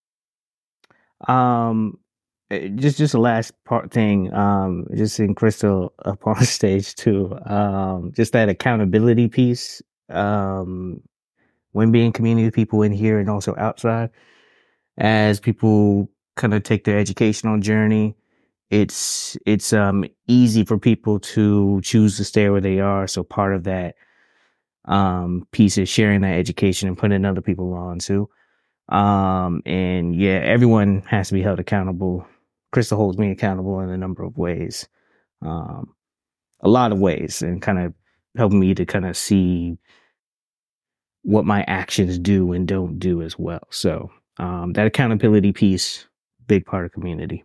Just the last part thing, just seeing Crystal up on stage too. Just that accountability piece. when being community people in here and also outside, as people kind of take their educational journey, it's easy for people to choose to stay where they are. So part of that piece is sharing that education and putting other people on too. And yeah, everyone has to be held accountable. Crystal holds me accountable in a number of ways, a lot of ways, and kind of helping me to kind of see what my actions do and don't do as well. So that accountability piece, big part of community.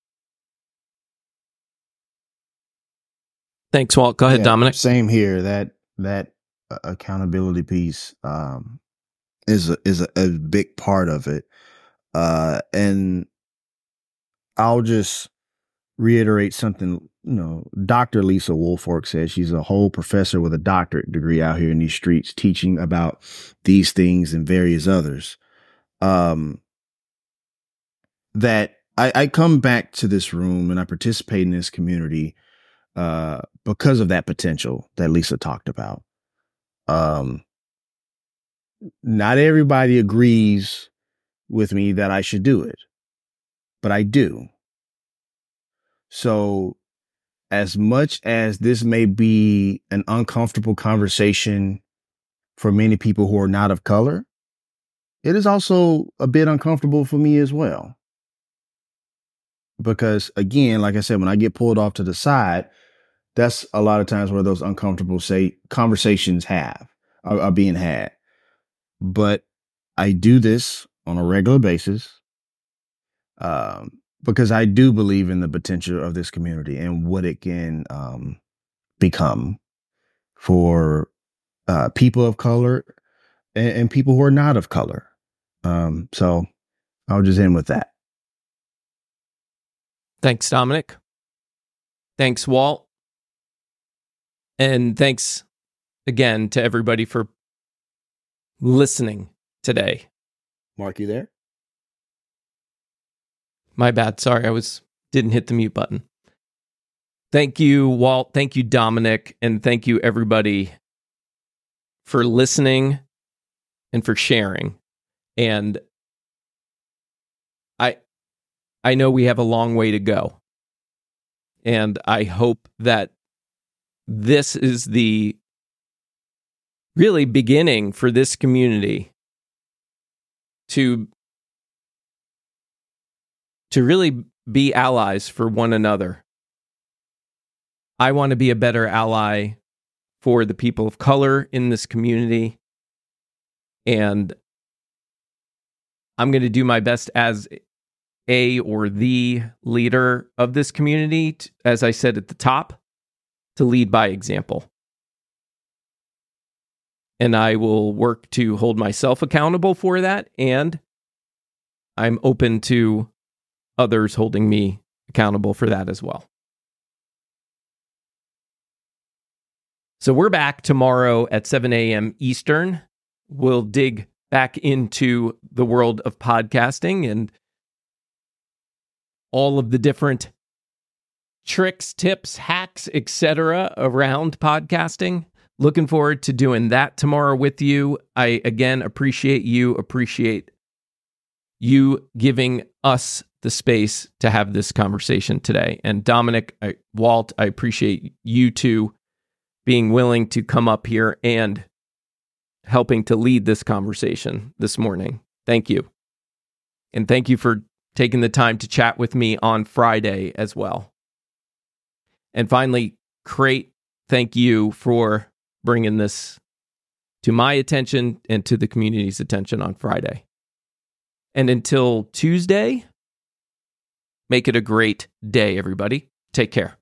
Thanks, Walt. Go ahead, Yeah, Dominic. Same here. That accountability piece is a big part of it. And I'll just reiterate something, Dr. Lisa Woolfolk says. She's a whole professor with a doctorate degree out here in these streets teaching about these things and various others. That I come back to this room and I participate in this community because of that potential that Lisa talked about. Not everybody agrees with me that I should do it, but I do. So as much as this may be an uncomfortable conversation for many people who are not of color, it is also a bit uncomfortable for me as well. Because again, like I said, when I get pulled off to the side, that's a lot of times where those uncomfortable conversations are being had. But I do this on a regular basis because I do believe in the potential of this community and what it can become for people of color and people who are not of color. So I'll just end with that. Thanks, Dominic. Thanks, Walt. And thanks again to everybody for listening today. Mark, you there? My bad. Sorry, didn't hit the mute button. Thank you, Walt. Thank you, Dominic. And thank you, everybody, for listening and for sharing. And I know we have a long way to go. And I hope that this is the really beginning for this community to really be allies for one another. I want to be a better ally for the people of color in this community. And I'm going to do my best as or the leader of this community, as I said at the top, to lead by example. And I will work to hold myself accountable for that. And I'm open to others holding me accountable for that as well. So we're back tomorrow at 7 a.m. Eastern. We'll dig back into the world of podcasting and all of the different tricks, tips, hacks, etc. around podcasting. Looking forward to doing that tomorrow with you. I, again, appreciate you giving us the space to have this conversation today. And Dominic, Walt, I appreciate you two being willing to come up here and helping to lead this conversation this morning. Thank you. And thank you for taking the time to chat with me on Friday as well. And finally, Crate, thank you for bringing this to my attention and to the community's attention on Friday. And until Tuesday, make it a great day, everybody. Take care.